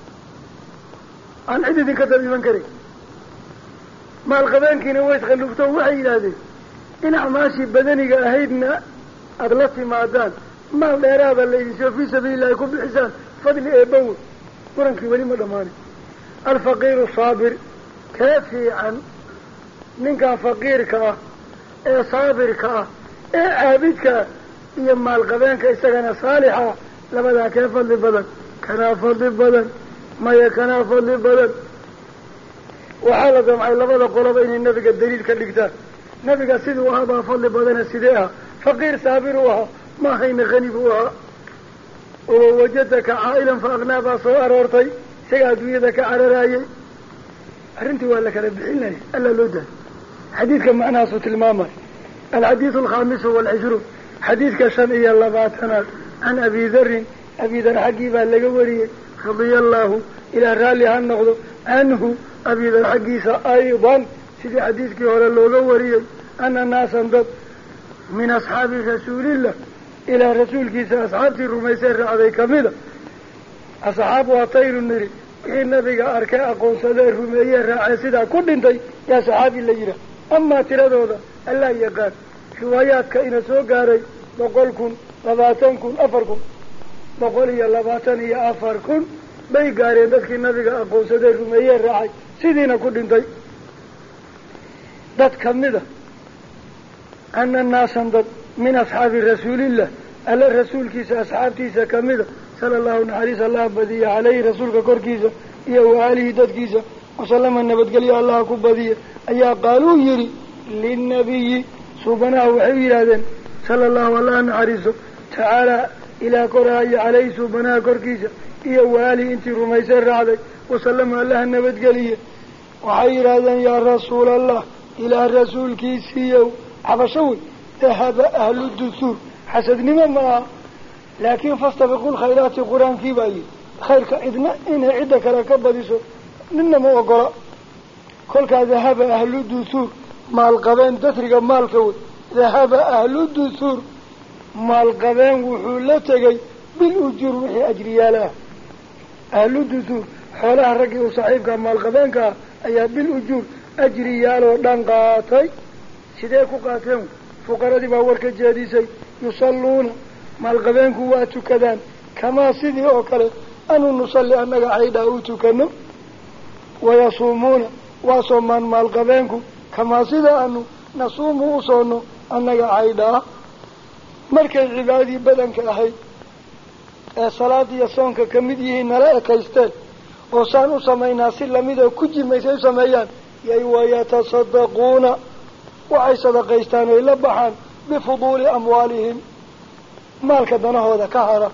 عن عدد كتب من كريم ما الغبان كي نويت غلوفته وحيد هذا إن عماشي بدنك أهيدنا أغلطي معدان ما الإرادة اللي يشوف في سبيل الله يكون بالحسان فضل إيبوه قرنك ولي مدماني الفقير الصابر كافي عن منك فقيرك ايه صابرك ايه عابدك يما الغبانك استغنى صالحة لبدا كيف فضل بدن كنا فضل بدن ما يكنا فضل بدن وحالة معي لبدا قلبين النبي الدليل كالكتاب نبي سيدوها با فضل بدن سيديها فقير صابرها ما هين غنبوها ووجدتك عائلا فأغنى باصوار ورطي سيقاد ويدك على رايي أرنتي ولا كربحيني ألا لودا حديث كما أنا صوت الماما الحديث الخامس والعشرون حديث كشمئي الله باتنا عن أبي ذر أبي ذر حقيبا لقوري رضي الله إلى رالي هالنقض عنه أبي ذر حقيسا أيضا سيدي حديث كهولا لقوري أن الناس انضب من أصحاب رسول الله إلى رسول كيسا أصحابتي الرميسير علي كاملة أصحابها طير النري إن نبيك أركاء قوصدير رميسير راعي سيدا كل انتي يا صحابي اللي يرى أما تردو ذا الله يقال روايات كإن سوقاري بقولكم لباتنكم أفركم بقول يا لباتن يا أفركم بي قارين ذاتك نبيك قوصدير رميسير راعي سيدين كل انتي ذات كمدة أن الناس انضد من أصحاب رسول الله ألا الرسول كيسا أصحاب كيسا كمدة صلى الله عليه الله بديع عليه رسولك كور كيسا إيا وآله داد كيسا وسلم النبت قال يا الله كبديع أيا قالوا يري للنبي سبحانه وحبيرادا صلى الله عليه تعالى إلى كرهي عليه سبحانه كور كيسا إيا وآله انت رميسر رعدي وسلم الله النبت قال وحيرادا يا رسول الله إلى الرسول كيسيو حبشوي ذهب أهل الدثور حسد نما ما لكن فاستبقوا الخيرات القرآن في باي خيرك إذن إن عدك لكبديسو إنما وقرأ كلك ذهب أهل الدثور مع القبان تسرق مال كود ذهب أهل الدثور مع القبان وحولتك بالأجور وحي أجريا له أهل الدثور حولها الرقي وصاحبك مع القبان أي بالأجور أجريا له دنقاتي سيديكو قاتلون فقرة باورك الجاديسي يصلون مع القبان كواتو كذان كما سيدي أوكالي أنو نصلي أنك عيدا أوتو كنو ويصومون وصومان مع القبان كما سيدي أنو نصوم وصونو أنك عيدا مركز عبادي بدن كأحي ee salaad iyo soonka ka mid yihiin nala ekaysteen oo saan u samaynaa si lamid oo ku jimaysay u sameeyaan yay wayatasaddaquuna waxay sadaqaystaan oy la baxaan bifuduuli amwaalihim maalka danahooda ka hara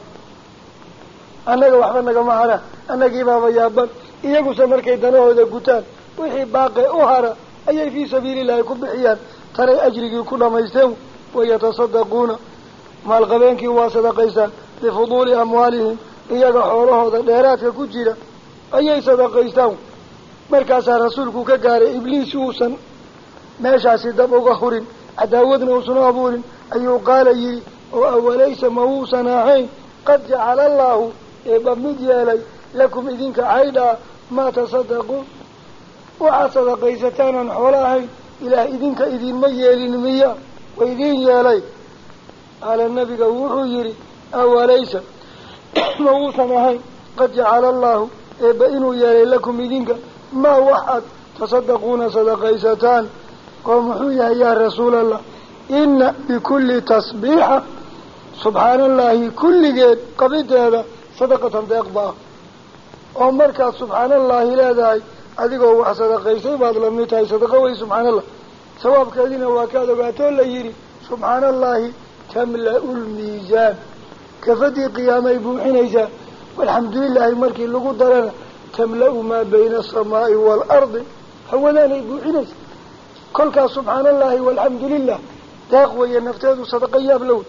annaga waxba nagama hara annagii baaba yaaban iyaguse markay danahooda gutaan wixii baaqe u hara ayay fii sabiilillaahi ku bixiyaan tanay ajrigii ku dhamaysteen wayatasaddaquuna maalqabeenkii waa sadaqaystaan bifuduuli amwaalihim iyaga xoolahooda dheeraadka ku jira ayay sadaqaystaan markaasaa rasuulku ka gaaray ibliis uusan meeshaasi dab uga hurin cadaawadna uusan u abuurin ayuu qaala yidhi oo awalaysa ma wuusan ahayn qad jacala allaahu eeba mid yeelay lakum idinka caydhaa maa tasaddaquun waxaad sadaqaysataanaan xoolo ahayn ilaah idinka idinma yeelin miya wa idin yeelay qaala nabiga wuxuu yidhi awalaysa ma wuusan ahayn qad jacala allaahu eeba inuu yeelay lakum idinka maa waxaad tasaddaquuna sadaqaysataan oo muxuu yahay yaa rasuulallah ina bikulli tasbiixa subxaana allaahi kulligeed qabideeda sadaqatan deeq ba ah oo markaad subxaana allaahi leedahay adigoo wax sadaqaysay baad lamid tahay sadaqa wey subxaana allah sawaabkeediina waa kaad ogaatoo la yidhi subxaana allaahi tamla-u lmiisaan kafadii qiyaamay buuxinaysaa walxamdulilaahi markii lagu darana tamla-u maa bayna asamaa'i waalardi hawadaanay buuxinaysa kolkaas subxaana allaahi walxamdulilah deeq weeye nafteedu sadaqa yaab la wey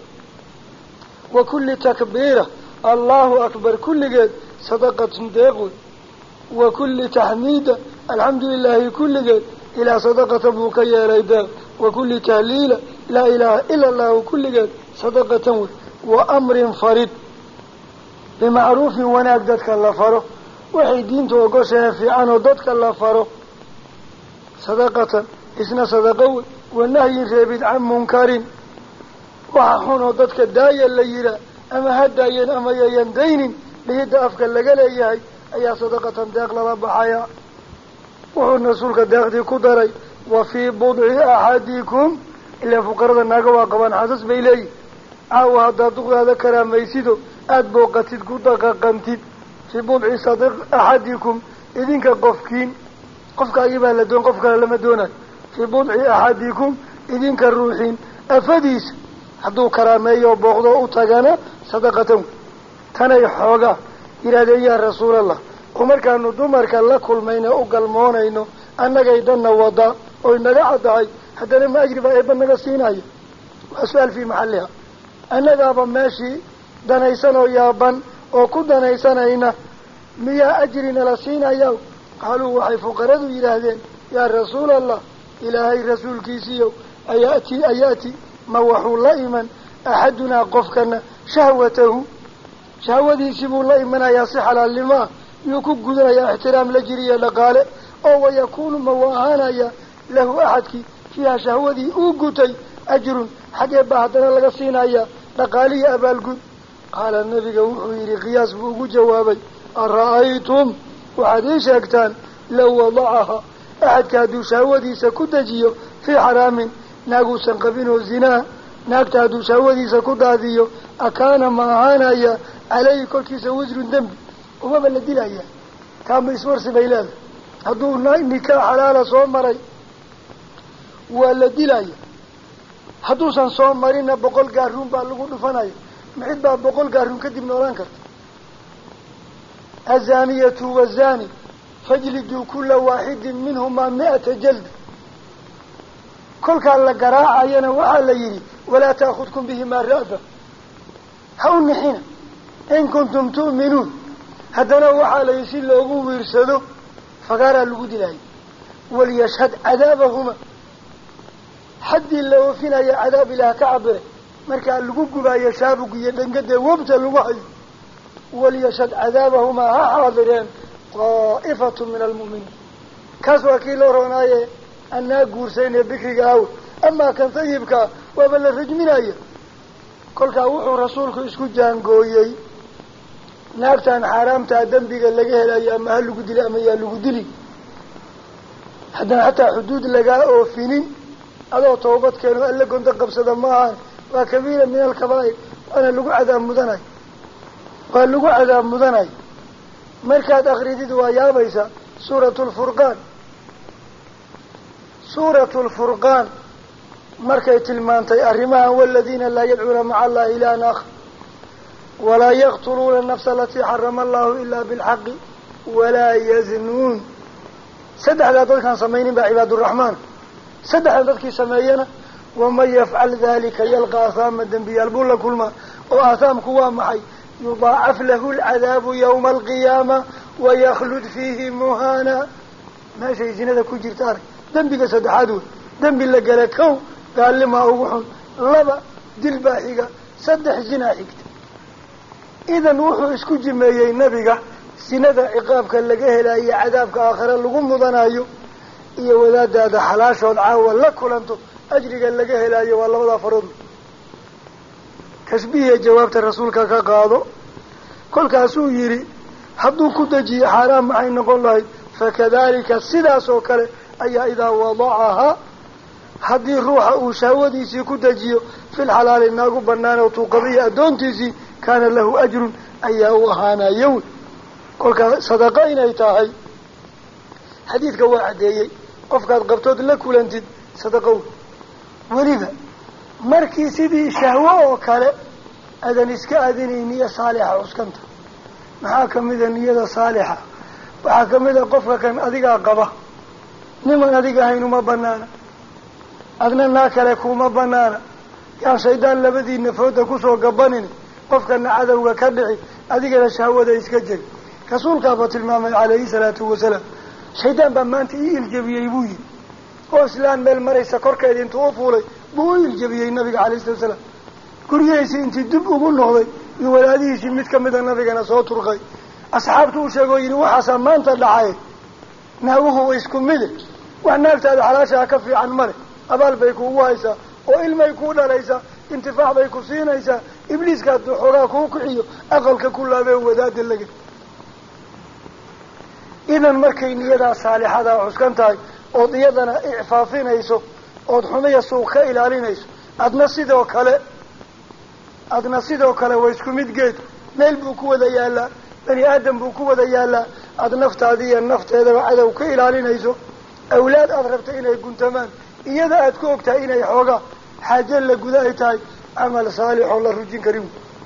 wa kulli takbiira allahu akbar kulligeed sadaqatun deeq wey wa kulli taxmiida alxamdu lilaahi kulligeed ilaa sadaqatan buu ka yeelay deeq wa kulli tahliila laa ilaaha ila allahu kulligeed sadaqatan wey wa amrin farid bimacruufin wanaag dadka la faro waxay diinta ogoshahe fiican oo dadka la faro sadaqatan isna sadaqa wey wa nahyin reebid can munkarin waxa xun oo dadka daaya la yihaa ama ha daayeen ama yayan daynin dhihidda afka laga leeyahay ayaa sadaqatan deeq lala baxayaa wuxuu rasuulka deeqdii ku daray wa fii budci axadikum ilaa fuqarada naaga waa qabaan xasas bay leeyihin caawa haddaad duqdaada karaamaysido aada booqatid ku daqaqantid fii budci sadiq axadikum idinka qofkiin qofkaagii baa la doon qof kale lama doonayo fii budci axadikum idinka ruuxiin afadiisa hadduu karaameeyo booqdo u tagana sadaqatan tanay xoogaa yidhahdeen yaa rasuulallah oo markaanu dumarka la kulmayno u galmoonayno annagay danna wadaa oy naga caddahay haddana ma ajri baa eebba naga siinaya waa su-aal fii maxalliha annagaaba meeshii danaysan oo yaaban oo ku danaysanayna miyaa ajri nala siinaya qaaluu waxay fuqaradu yidhaahdeen yaa rasuulallah ilaahay rasuulkiisiiyow ayaati ayaati ma waxuu la iman axadunaa qofkana shahwatahu shahwadiisii buu la imanayaa si xalaalnimo ah yuu ku gudanayaa ixtiraam la jiriya dhaqaale oo wayakuunu ma wa ahaanaya lahu axadkii fiiha shahwadii uu gutay ajrun xagee baa haddana laga siinayaa dhaqaalihi abaalgud qaala nabiga wuxuu yidhi qiyaas buu ugu jawaabay ara-aytum waxaad ii sheegtaan low wadacaha axadka hadduu shahwadiisa ku dejiyo fii xaraamin naaguusan qabin oo zinaa naagta hadduu shahwadiisa ku daadiyo akaana ma ahaanaya caleyhi korkiisa wisrun dembi umaba la dilaya kaama iswarsi bay leedahay hadduu nikaax xalaala soo maray waa la dilaya hadduusan soo marina boqol gaaruun baa lagu dhufanaya mixid baa boqol gaaruun kadib noolaan karta azaaniyatu wazaani fajliduu kula waaxidin minhumaa mi-ata jalda kolkaa la garaacayana waxaa la yidhi walaa taakudkum bihimaa ra'ba ha u nixina in kuntum tu'minuun haddana waxaa la yidhi si loogu wiirsado fagaaraa lagu dilaya waliyashhad cadaabahuma haddii la oofinaya cadaab ilaah ka cabiray markaa lagu gubaayo shaabug iyo dhangadee wabta lagu hayo waliyashhad cadaabahumaa ha xaadireen daa'ifatu min almu'miniin kaas waa kii loo roonaaye annaa guursaynee bikriga aw amaa kan sayibkaa waaba la rajminaya kolkaa wuxuu rasuulku isku jaangooyey naagtan xaaraamtaa dembiga laga helayo ama ha lagu dili ama yaa lagu dili haddana xataa xuduud lagaa oofinin adoo toobad keeno alla gonta qabsada ma ahan waa kabiira min alkabaa'ir waana lagu cadaab mudanayo ولو عذاب مذني مركات أخريدي ويابيسا سورة الفرقان سورة الفرقان مركات المانتي أرماها والذين لا يدعون مع الله إلى آخر ولا يقتلون النفس التي حرم الله إلا بالحق ولا يزنون سدح ذلك كان سمينين بعباد الرحمن سدح ذلك سمينا ومن يفعل ذلك يلقى آثاما ذنبا البول كل ما وآثام كوام حي يضاعف له العذاب يوم القيامة ويخلد فيه مهانا ما شيء زينة كجير تارك ذنبك سدحادو ذنب اللي قالكو قال لما أوحن لبا دل باحقا سدح جناحك إذا وحو اسكو جمعي نبيك سنة عقابك اللي قهلا إيا عذابك آخر اللي قم ضنايو إيا وذاد هذا حلاش والعاوة لكل أنتو أجرق اللي قهلا إيا والله وذا فرض تشبيه جوابت الرسول كقاضو كل كاسو يري حدو كتجي حرام معي نقول الله فكذلك السداس وكله أي إذا وضعها حدي الروح وشهودي سي كتجي في الحلال الناقو بنانا وتوقضي أدونتيسي كان له أجر أي وهانا يوم كل صدقين أيتاهي حديث واحد يي قفك قبطود لك ولنتد صدقوا ولذا markii sidii shahwo oo kale adan iska adinay niyad saalixa uskanta maxaa kamida niyada saalixa waxa kamida qofka kan adiga qaba niman adiga haynu ma banaana adna na kale kuma banaana yaa shaydaan labadii nafooda ku soo gabanin qofka cadawga ka dhici adiga shahwada iska jir rasuulka ba tilmaamay alayhi salatu wasalaam shaydaan ba maanta il jabiyay buu yiri oo islaan meel maraysa korkeed intuu fuulay buu il jabiyay nabiga alayhi salatu wasalaam gurigiisa intii dib ugu noqday iyo walaalihiisa mid kamid ah nabigana soo turqay asxaabtu u sheegay in waxa maanta dhacay naawuhu isku mid wax naagtaada xalaasha ka fiican mare abaal bay ku waysa oo ilmay ku dhalaysa intifaac bay ku siinaysa ibliiska xogaa ku kiciyo aqalka kullaabay wadaad laga idan markay niyada saalixada cuskan tahay oo iyadana icfaafinayso oo xumiya suuq ka ilaalinayso adna sidoo kale adna sidoo kale way isku mid geed meel buu ku wada yaala bani aadam buu ku wada yaala ad naftaada iyo nafteeda cadow ka ilaalinayso awlaad aad rabtay inay guntamaan iyada aad ku ogtahay inay xooga xaaje la gudahay tahay amal saalix oo la rujin karin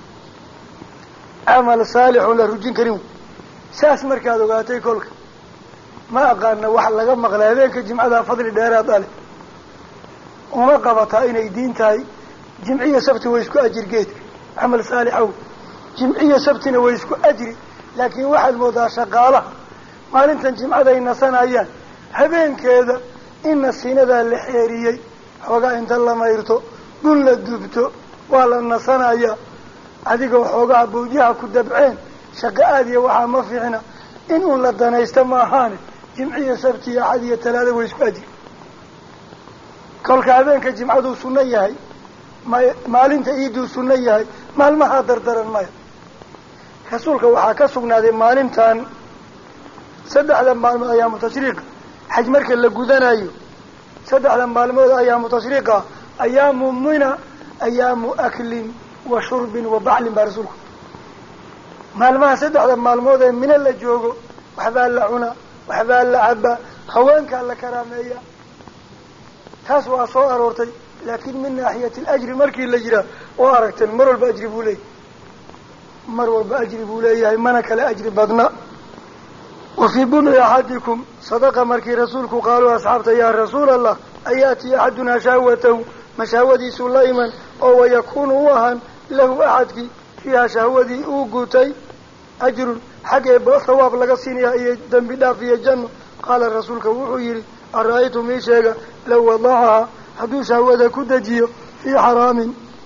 amal saalix oo la rujin karin saas markaad ogaatay kolka ma aqaana wax laga maqlay habeenka jimcada fadli dheeraad ah uma qabata inay diin tahay jimciya sabti way isku ajir geed amal saalix oo jimciya sabtina way isku ajri laakiin waxa moodaa shaqaalaha maalintan jimcada ay nasanayaan habeenkeeda in nasiinada la xeeriyay xogaa inta la mayrto dul la dubto waa la nasanaya adigoo xogaa buujiha ku dabceen shaqa aad iyo waxa ma fiicna in uu la danaysto ma ahaan jimciya sabti iyo axad iyo talaada way isku ajri kolka habeenka jimcadu sunna yahay maalinta iidu sunna yahay maalmaha dardaran maya rasuulka waxaa ka sugnaaday maalintan saddexda maalmood ayaamu tashriiq xaj marka la gudanayo saddexda maalmood ayaamu tashriiqa ayaamu mina ayaamu aklin wa shurbin wa baclin baa rasuulku maalmaha saddexda maalmood ee mina la joogo waxbaa la cunaa waxbaa la cabaa haweenkaa la karaameeya taas waa soo aroortay laakiin min naaxiyati alajri markii la jiraa oo aragteen mar walba ajri buu leeyahay mar walba ajri buu leeyahay mana kale ajri badna وفي بني أحدكم صدق مركي رسولك قالوا أصحابته يا رسول الله أياتي أحدنا شهوته مشهودي سليمان أو يكون وهن له أحدك فيها شهودي أوقتي أجر حق ثواب لقصيني أي ذنب لا في جنة قال الرسول كوحيري أرأيتم إيشيغا لو وضعها حدو شهوده كدجيو في حرام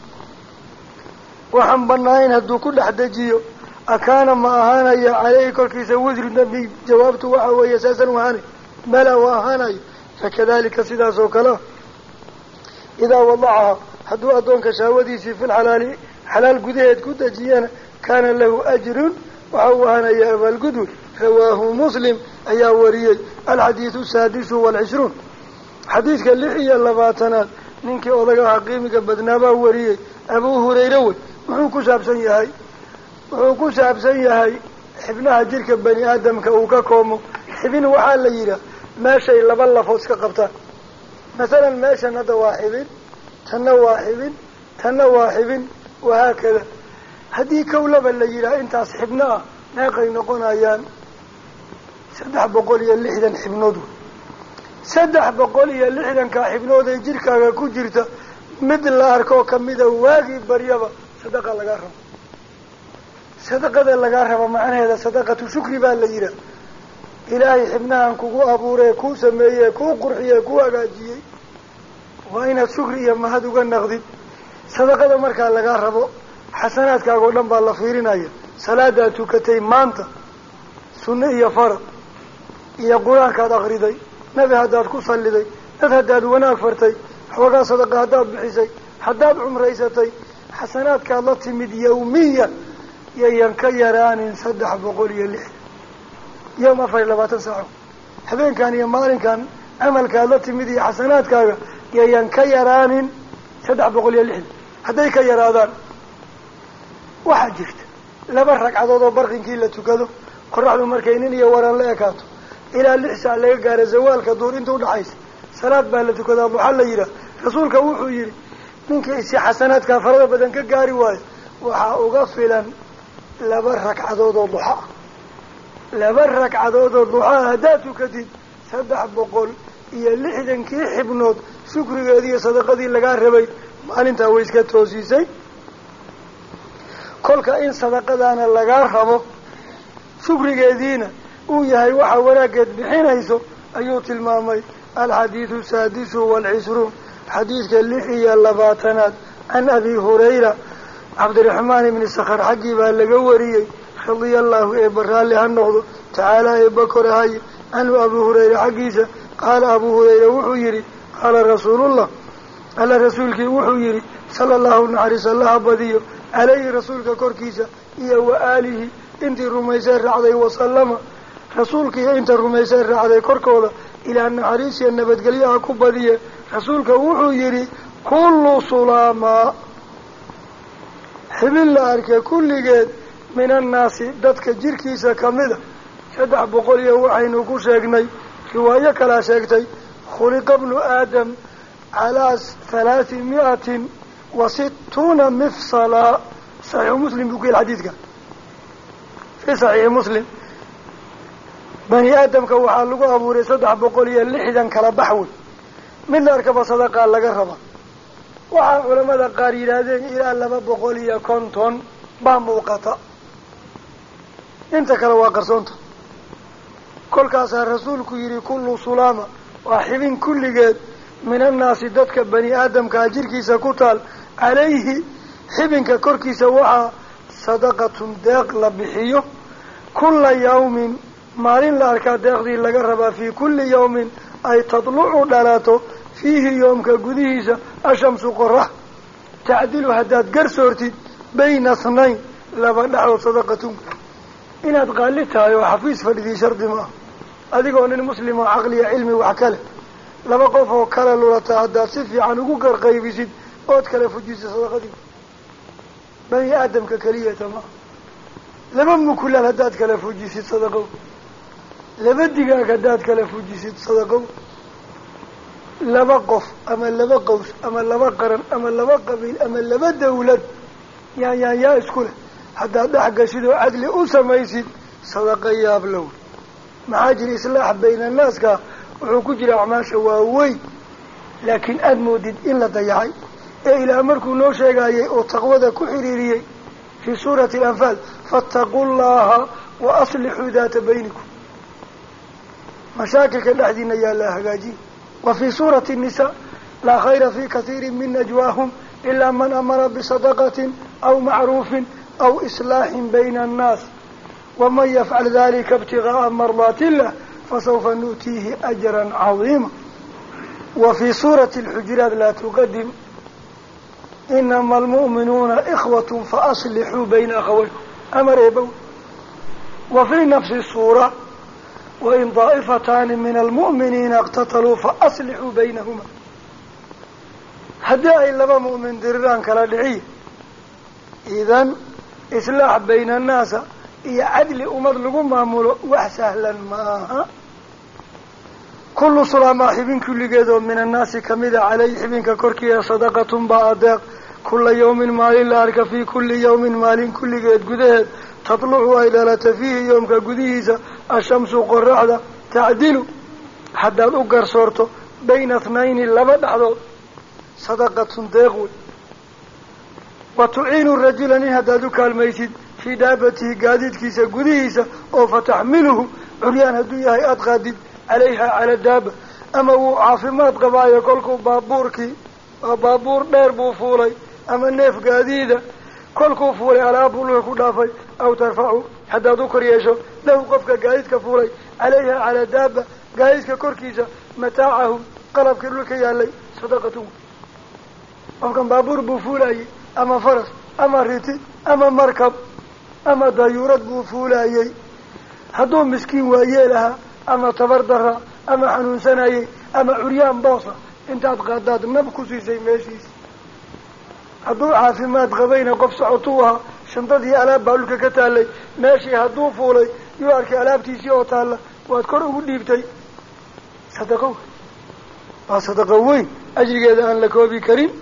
وحن بناين هدو كل حدجيو أكان ما أهاني عليه كل كيس وزر النبي جوابته وحوى أساسا وهاني بلا وهاني فكذلك سيدا سوكلا إذا وضعها حدو أدونك شهوديسي في الحلال حلال قديت كدجيانا كان له أجر وحوى هاني أبا القدر رواه مسلم أي وريي الحديث السادس والعشرون حديث كاللحية اللباتنا ننكي أوضاق حقيمك بدنابا وريي أبو هريرة محوكو سابسن يهي وكو سابسيهاي حبناها جيرك بني آدم كأوكا كومو حبين وحال ليرا ماشي لبلا فوسك قبطان مثلا ماشي ندى واحبين تنا واحبين تنا واحبين وهكذا هدي كولبا ليرا انت أصحبناها ناقي نقول أيام سدح بقولي اللحدا حبنودو سدح بقولي اللحدا كحبنودو جيركا كو جيرتا مثل أركو كميدا واقي بريابا صدقة لقارهم صدقة لقارهم معنى هذا صدقة شكري بالليلة إلهي حبناها كو أبوري كو سميه كو قرحيه كو أقاجيه وإن الشكري ما هدو قال نغضي صدقة مركا لقارهم حسنات كاقول لنبا الله فيرين أيه صلاة توكتين مانتا سنة إيا فرض إيا قرآن كاد أغريدي نبي هداد كو صلدي نبي هداد وناك فرتي حوقا صدقة هداد بحيسي هداد عمريستي حسنات كالله تمد يوميا يين كيران صدح بقولي اللي يوم أفر لباتن ساعه حبين كان يمالين كان عمل كالله تمد حسنات كاقا يين كيران صدح بقولي اللي هداي كيرادان وحجرت لبرك عضوضو برقين كيلا تكادو قرحوا مركينين يوران لأكاتو إلى اللحسة اللي قال زوالك دور انتو دحيس صلاة بالتو كذا محل يرى رسولك وحو يري منك إسي حسنات كافرة بدن كقاري واي وحا أغفلا لبرك عضوضو ضحى لبرك عضوضو ضحى هداتو كديد سدح بقول إيا اللحدن كي حبنود شكري هذه صدقة دي اللي قال ربي مال انت ويسك توسيسي كل كائن صدقة دانا اللي قال ربو شكري هذينا وياهي وحا وراقد بحينيسو أيوت المامي الحديث السادس والعشرون حديث اللحية اللباتنات عن أبي هريرة عبد الرحمن بن الصخر حقي بالقوري رضي الله إبرها لها النهض تعالى إبكر هاي عن أبو هريرة حقيسة قال أبو هريرة وحيري قال رسول الله على رسولك وحيري صلى الله عليه وسلم بديو عليه رسولك كوركيسة إيا وآله انت رميسان رعضي وسلم رسولك انت رميسان رعضي كوركولا إلى أن عريسي النبت قليها كبدية رسولك وحيري كل صلاما حبل أرك كل جد من الناس دتك جركيسة كمدة شدع بقولي وعين كوشاقني رواية كلا شاقتي خلق ابن آدم على ثلاثمائة وستون مفصلا صحيح مسلم بقول الحديث كان في صحيح مسلم بني آدم كوحا لقوا أبوري صدع بقولي اللحدا كلا بحول من أركب صدقاء لقربا وعن علماء قاريرادين إلى لما بقولي كنتون باموقتا انت كلا واقرصونت كل كاسا رسولك يري كل صلامة وحبين كل جد من الناس دتك بني آدم كاجركي سكوتال عليه حبنك كركي سوحا صدقة داق لبحيه كل يوم مالين لاركا داق دي لقربا في كل يوم أي تطلع دلاته فيه يوم كقديسة الشمس قرة تعدل هداد قرصورتي بين اثنين لبنعو صدقتهم إن أتقالتها يا حفيظ فردي شرط ما أذيقوا أن المسلم عقلي علمي وعكله لما قفوا كلا لولا تعداد سفي عن وقر قيبسد أتكلف جيس صدقتي بني آدم ككلية ما لما مكل هداد كلف جيس صدقوا لما الدقاق هداد كلف جيس صدقوا لما قف أما لما قوس أما لما قرن أما لما قبيل أما لما دولة يا يا يا اسكول حتى دحق شدو عدل أسمى يسيد صدقة يابلون معاجر إصلاح بين الناس كا وحكو جرى عماش واوي لكن أدمودد إلا ضيعي إلى أمركم نوشيغاي وتقوى كحريري في سورة الأنفال فاتقوا الله وأصلحوا ذات بينكم مشاكل كالأحدين يا الله هجاجين وفي سورة النساء لا خير في كثير من نجواهم إلا من أمر بصدقة أو معروف أو إصلاح بين الناس ومن يفعل ذلك ابتغاء مرضات الله فسوف نؤتيه أجرا عظيما وفي سورة الحجرات لا تقدم إنما المؤمنون إخوة فأصلحوا بين أخويكم أمر يبو وفي نفس السورة وإن ضائفتان من المؤمنين اقتتلوا فأصلحوا بينهما هداء لما مؤمن دران كلا دعي إذن إصلاح بين الناس إيا عدل أمد لغو مامولو وحسهلا معها كل صلامة حبين كل جيدو من الناس كميدة علي حبين ككوركيا صدقة بعدق كل يوم مال لارك في كل يوم مال كل جيد قدهد تطلع إلى فيه يوم كقديسة الشمس قرعة تعدل حتى أقر صورته بين اثنين لبد حدو صدقة داغول وتعين الرجل أن هدادك الميسد في دابته قادد كيسا قديسة أو فتحمله عريان هدوية أتغادد عليها على الدابة أما هو عافمات قبايا كلكو بابوركي بابور دير بوفولي أما النيف قاديدة كلكو فولي على أبولو كدافي أو ترفعه حتى ذكر يشو له قفك قايد كفولي عليها على الدابة قايد ككركيسة متاعه قلب كلك يالي صدقته وكان بابور بوفولي أما فرس أما ريتي أما مركب أما دايورات بوفولي هدو مسكين ويالها أما تبردرها أما حنون سنايي أما عريان باصة انت اتقادات نبكسي زي ميسيس هدو عافمات غبين قف سعطوها شنطتي ألاب بقولك كتالي ماشي هدو فولي يواركي ألاب تيسي وطالة واتكره ديبتي صدقوا صدقوا أجل قيدا أن لكوبي كريم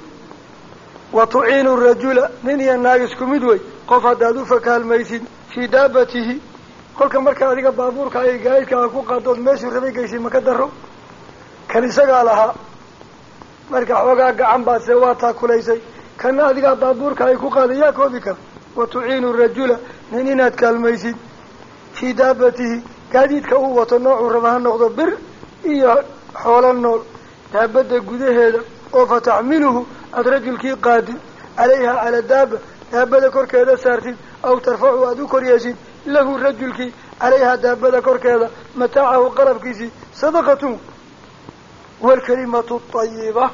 وتعين الرجل نيني الناقص كمدوي قف هدادو فكال ميسين في دابته كل كم مركز هذيك بابور كاي جاي كأكو قادود ماشي ربي جيسي مكدره كنيسة قالها مركز حوجا عم بسواتها كليسي كان هذيك بابور كاي كو قاديا كوبيك وتعين الرجل نينات كالميسين في دابته قاديد كهو وتنوع ربها نقض بر إياه حول النور دابة جوده هذا وفتعمله الرجل كي قادم عليها على الدابة دابة كرك هذا سارتين أو ترفعه أدو كرياسين له الرجل كي عليها دابة كرك هذا متاعه وقرب كيسي صدقته والكلمة الطيبة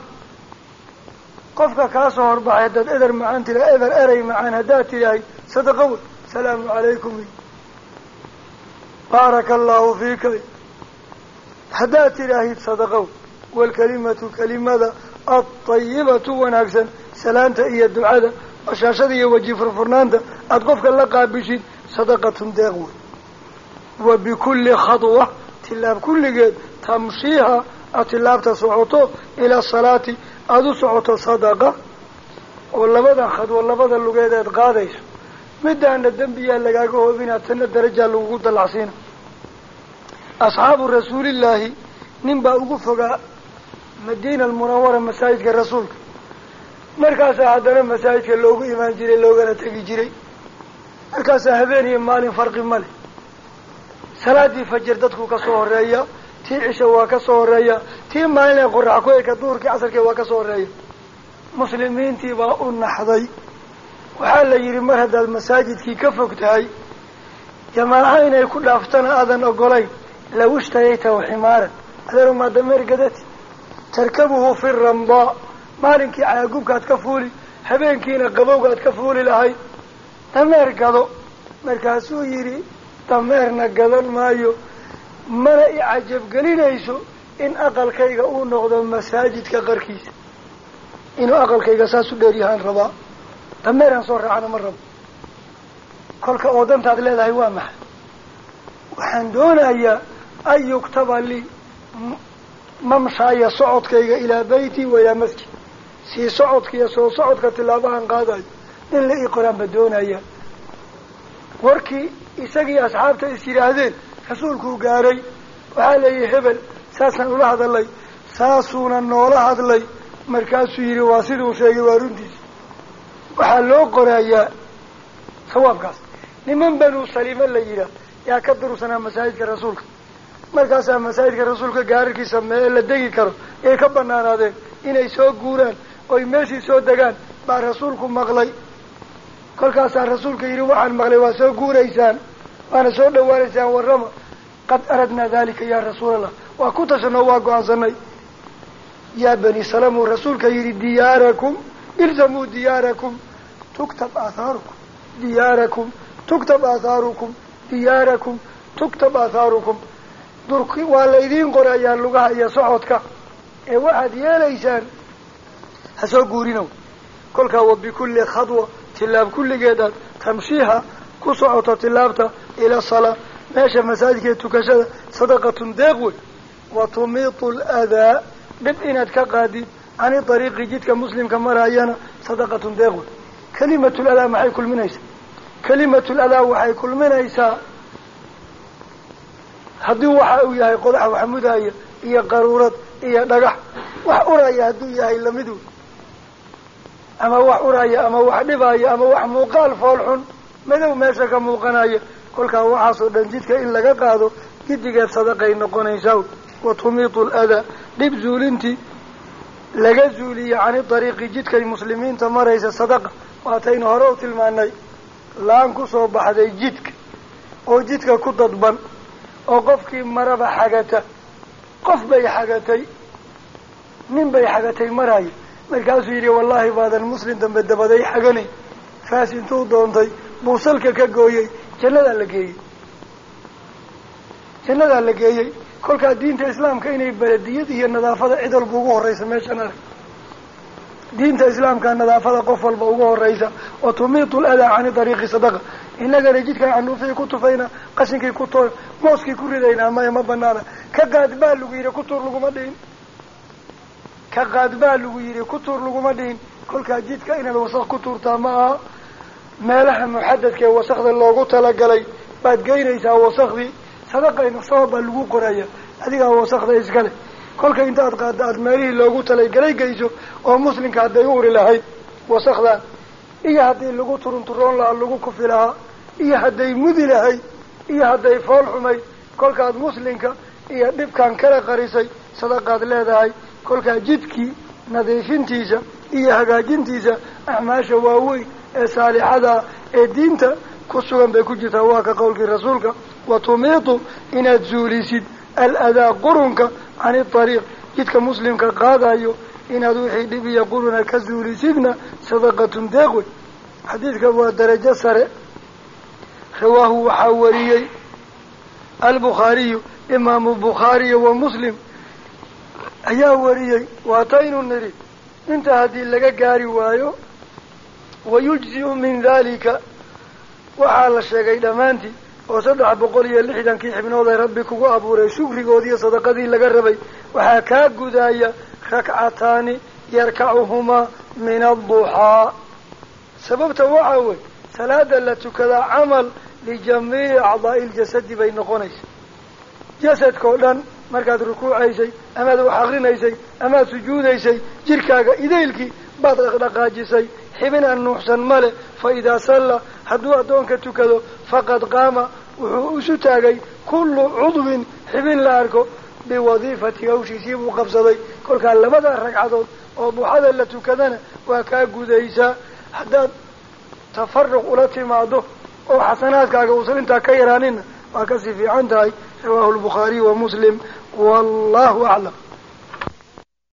قفك كاسه أربع عدد إذر معان تلا إذر أري معان هدات لهي صدقوا سلام عليكم بارك الله فيك هدات لهي صدقوا والكلمة كلمة الطيبة ونكسا سلامة إيا الدعاء وشاشة إيا وجيفر فرنانتا أتقفك اللقاء بشيد صدقة داغوة وبكل خطوة تلاب كل قد تمشيها أتلاب تسعوته إلى الصلاة أدو سعوته صدقة والله بدا خد والله بدا اللقاء قاديش مدى أن الدنبياء لقاقوه بنا تنى الدرجة اللقود العصينة أصحاب رسول الله ننبا أقفق مدينة المنورة مساجد الرسول مركز هذا مساجد اللوغو إيمان جري اللوغو نتقي جري مركز هذين مال فرق مال صلاة فجر دتكو كسور ريا تي عشوا كسور ريا تي مالين قرعكو كدور كعصر كي وكسور ريا مسلمين تي باء النحضي وحال يري مرهد المساجد كي كفكتهاي جماعين يكون أفتنا أذن أقولين لو اشتريته حمارا هذا ما دمر قدت تركبه في الرمضاء مالك عاقوب كات كفولي حبين كينا قبو كات كفولي لهاي دمر قدو مركاسو يري دمرنا قدن مايو مرأي عجب قليليسو إن أقل كيغا او نغضو مساجد كغركيس إنو أقل كيغا ساسو داريهان ربا دمرنا صور عنا مرب كلك أودن تعدل هذا هو محل وحن دون أي أن يكتب لي ممشى صعد كيغا إلى بيتي وإلى مسجد سي صعد كي سو صعد كتلابها قاداي إن لي قرآن بدون أي وركي إساقي أصحاب تأسير هذين رسولكو قاري وعلي هبل ساسا الله هذا اللي ساسونا النولا هذا اللي مركز سيري واسد وشيء وارونديس وحلو قرايا ثواب قاس لمن بنو سليم الليلة يا كدروا سنة مساجد رسولك مركز مساجد رسولك قاري كي سمي إلا دقي كرو إيه كبرنا هذا إنه يسوق قوران أو يمشي سوق دقان با رسولكم مغلي كل كاس رسولك يروح عن مغلي وسوق قوريسان وأنا سوق دواريسان والرمى قد أردنا ذلك يا رسول الله وكنت سنواق عزمي يا بني سلام رسولك يري دياركم الزموا دياركم تكتب آثاركم دياركم تكتب آثاركم دياركم تكتب آثاركم دركي والذين قرأيان لغها يا صعودك اي واحد يا ليسان هسو قورينو كلك وبكل خطوة تلاب كل قيدات tamshiiha ku socoto tilaabta ila salaa meesha masaajidka tukashada sadaqatun deeq wey wa tumiitu aladaa dhib inaad ka qaadid cani dariiqi jidka muslimka marayana sadaqatun deeq wey kalimatul adaa maxay kulminaysaa kalimatul adaa waxay kulminaysaa haddii waxa uu yahay qodax wax mudaya iyo qaruurad iyo dhagax wax uraya hadduu yahay lamid wey ama wax uraya ama wax dhibaya ama wax muuqaal fool xun madow meesha ka muuqanaya kolkaa waxaasoo dhan jidka in laga qaado gidigeed sadaqay noqonaysaa wa tumiitu aladaa dhib zuulintii laga zuuliye cani dariiqi jidkay muslimiinta maraysa sadaqa waataynu hore u tilmaanay laan kusoo baxday jidka oo jidka ku dadban oo qofkii maraba xagata qof bay xagatay nin bay xagatay maraayo markaasuu yidhi wallaahi baadan muslim dambe dabaday xaganay faas intuu doontay buu salka ka gooyey jannadaa la geeyey jannadaa la geeyey kolkaa diinta islaamka inay belediyad iyo nadaafada cid walba ugu horraysa meeshan arag diinta islaamka nadaafada qof walba ugu horraysa wa tumiitu aladaa cani dariiqi sadaqa innagana jidkaan canuufihii ku tufayna qashinkii ku tooy mooskii ku ridaynaa maya ma banaana ka qaad baa lagu yidhi ku tuur laguma dhihin ka qaad baa lagu yidhi ku tuur laguma dhihin kolkaa jidka inaad wasaq ku tuurtaa ma aha meelaha muxadadka ee wasakda loogu talagalay baad geynaysaa wasakdii sadaqayna sabab baa lagu qoraya adigaa wasakda iskale kolka intaad qaadda aada meelihii loogu talagalay geyso oo muslimka hadday u uri lahayd wasakdan iyo haddii lagu turunturoon lahaa lagu kufi lahaa iyo hadday mudi lahayd iyo hadday fool xumayd kolkaad muslimka iyo dhibkan kala qarisay sadaqaad leedahay kolkaa jidkii nadiifintiisa iyo hagaajintiisa acmaasha waaweyn ee saalixada ee diinta ku sugan bay ku jirtaa waa ka qowlkii rasuulka wa tumiitu inaad zuulisid aladaa qurunka cani dariiq jidka muslimka qaadayo inaad wixii dhib iyo quruna ka zuulisidna sadaqatun deeq wey xadiidka waa darajo sare rawaahu waxaa wariyey albukhaariyu imaamu bukhaariya wa muslim ayaa wariyey waataynu nidhi inta haddii laga gaari waayo wayujzi'u min dalika waxaa la sheegay dhammaantii oo saddex boqol iyo lixdankii xibnood ay rabbi kugu abuuray shukrigoodiiyo sadaqadii laga rabay waxaa kaa gudaaya rakcataani yarkacuhumaa min adduxaa sababta waxaa wey salaada la tukadaa camal lijamiici acdaa'i iljasadi bay noqonaysa jasadkao dhan markaad rukuucaysay amaad wax akrinaysay amaad sujuudaysay jirkaaga idaylkii baad dhaqdhaqaajisay xibin aan nuuxsan male fa idaa salla hadduu addoonka tukado faqad qaama wuxuu isu taagay kullu cudwin xibin la arko biwadiifati hawshiisii buu qabsaday kolkaa labada ragcadood oo duxada la tukadana waa kaa gudaysaa haddaad tafaruq ula timaado oo xasanaadkaaga uusan intaa ka yaraanina waa kasii fiican tahay rawaahu albukhaariy wa muslim wallahu aclam.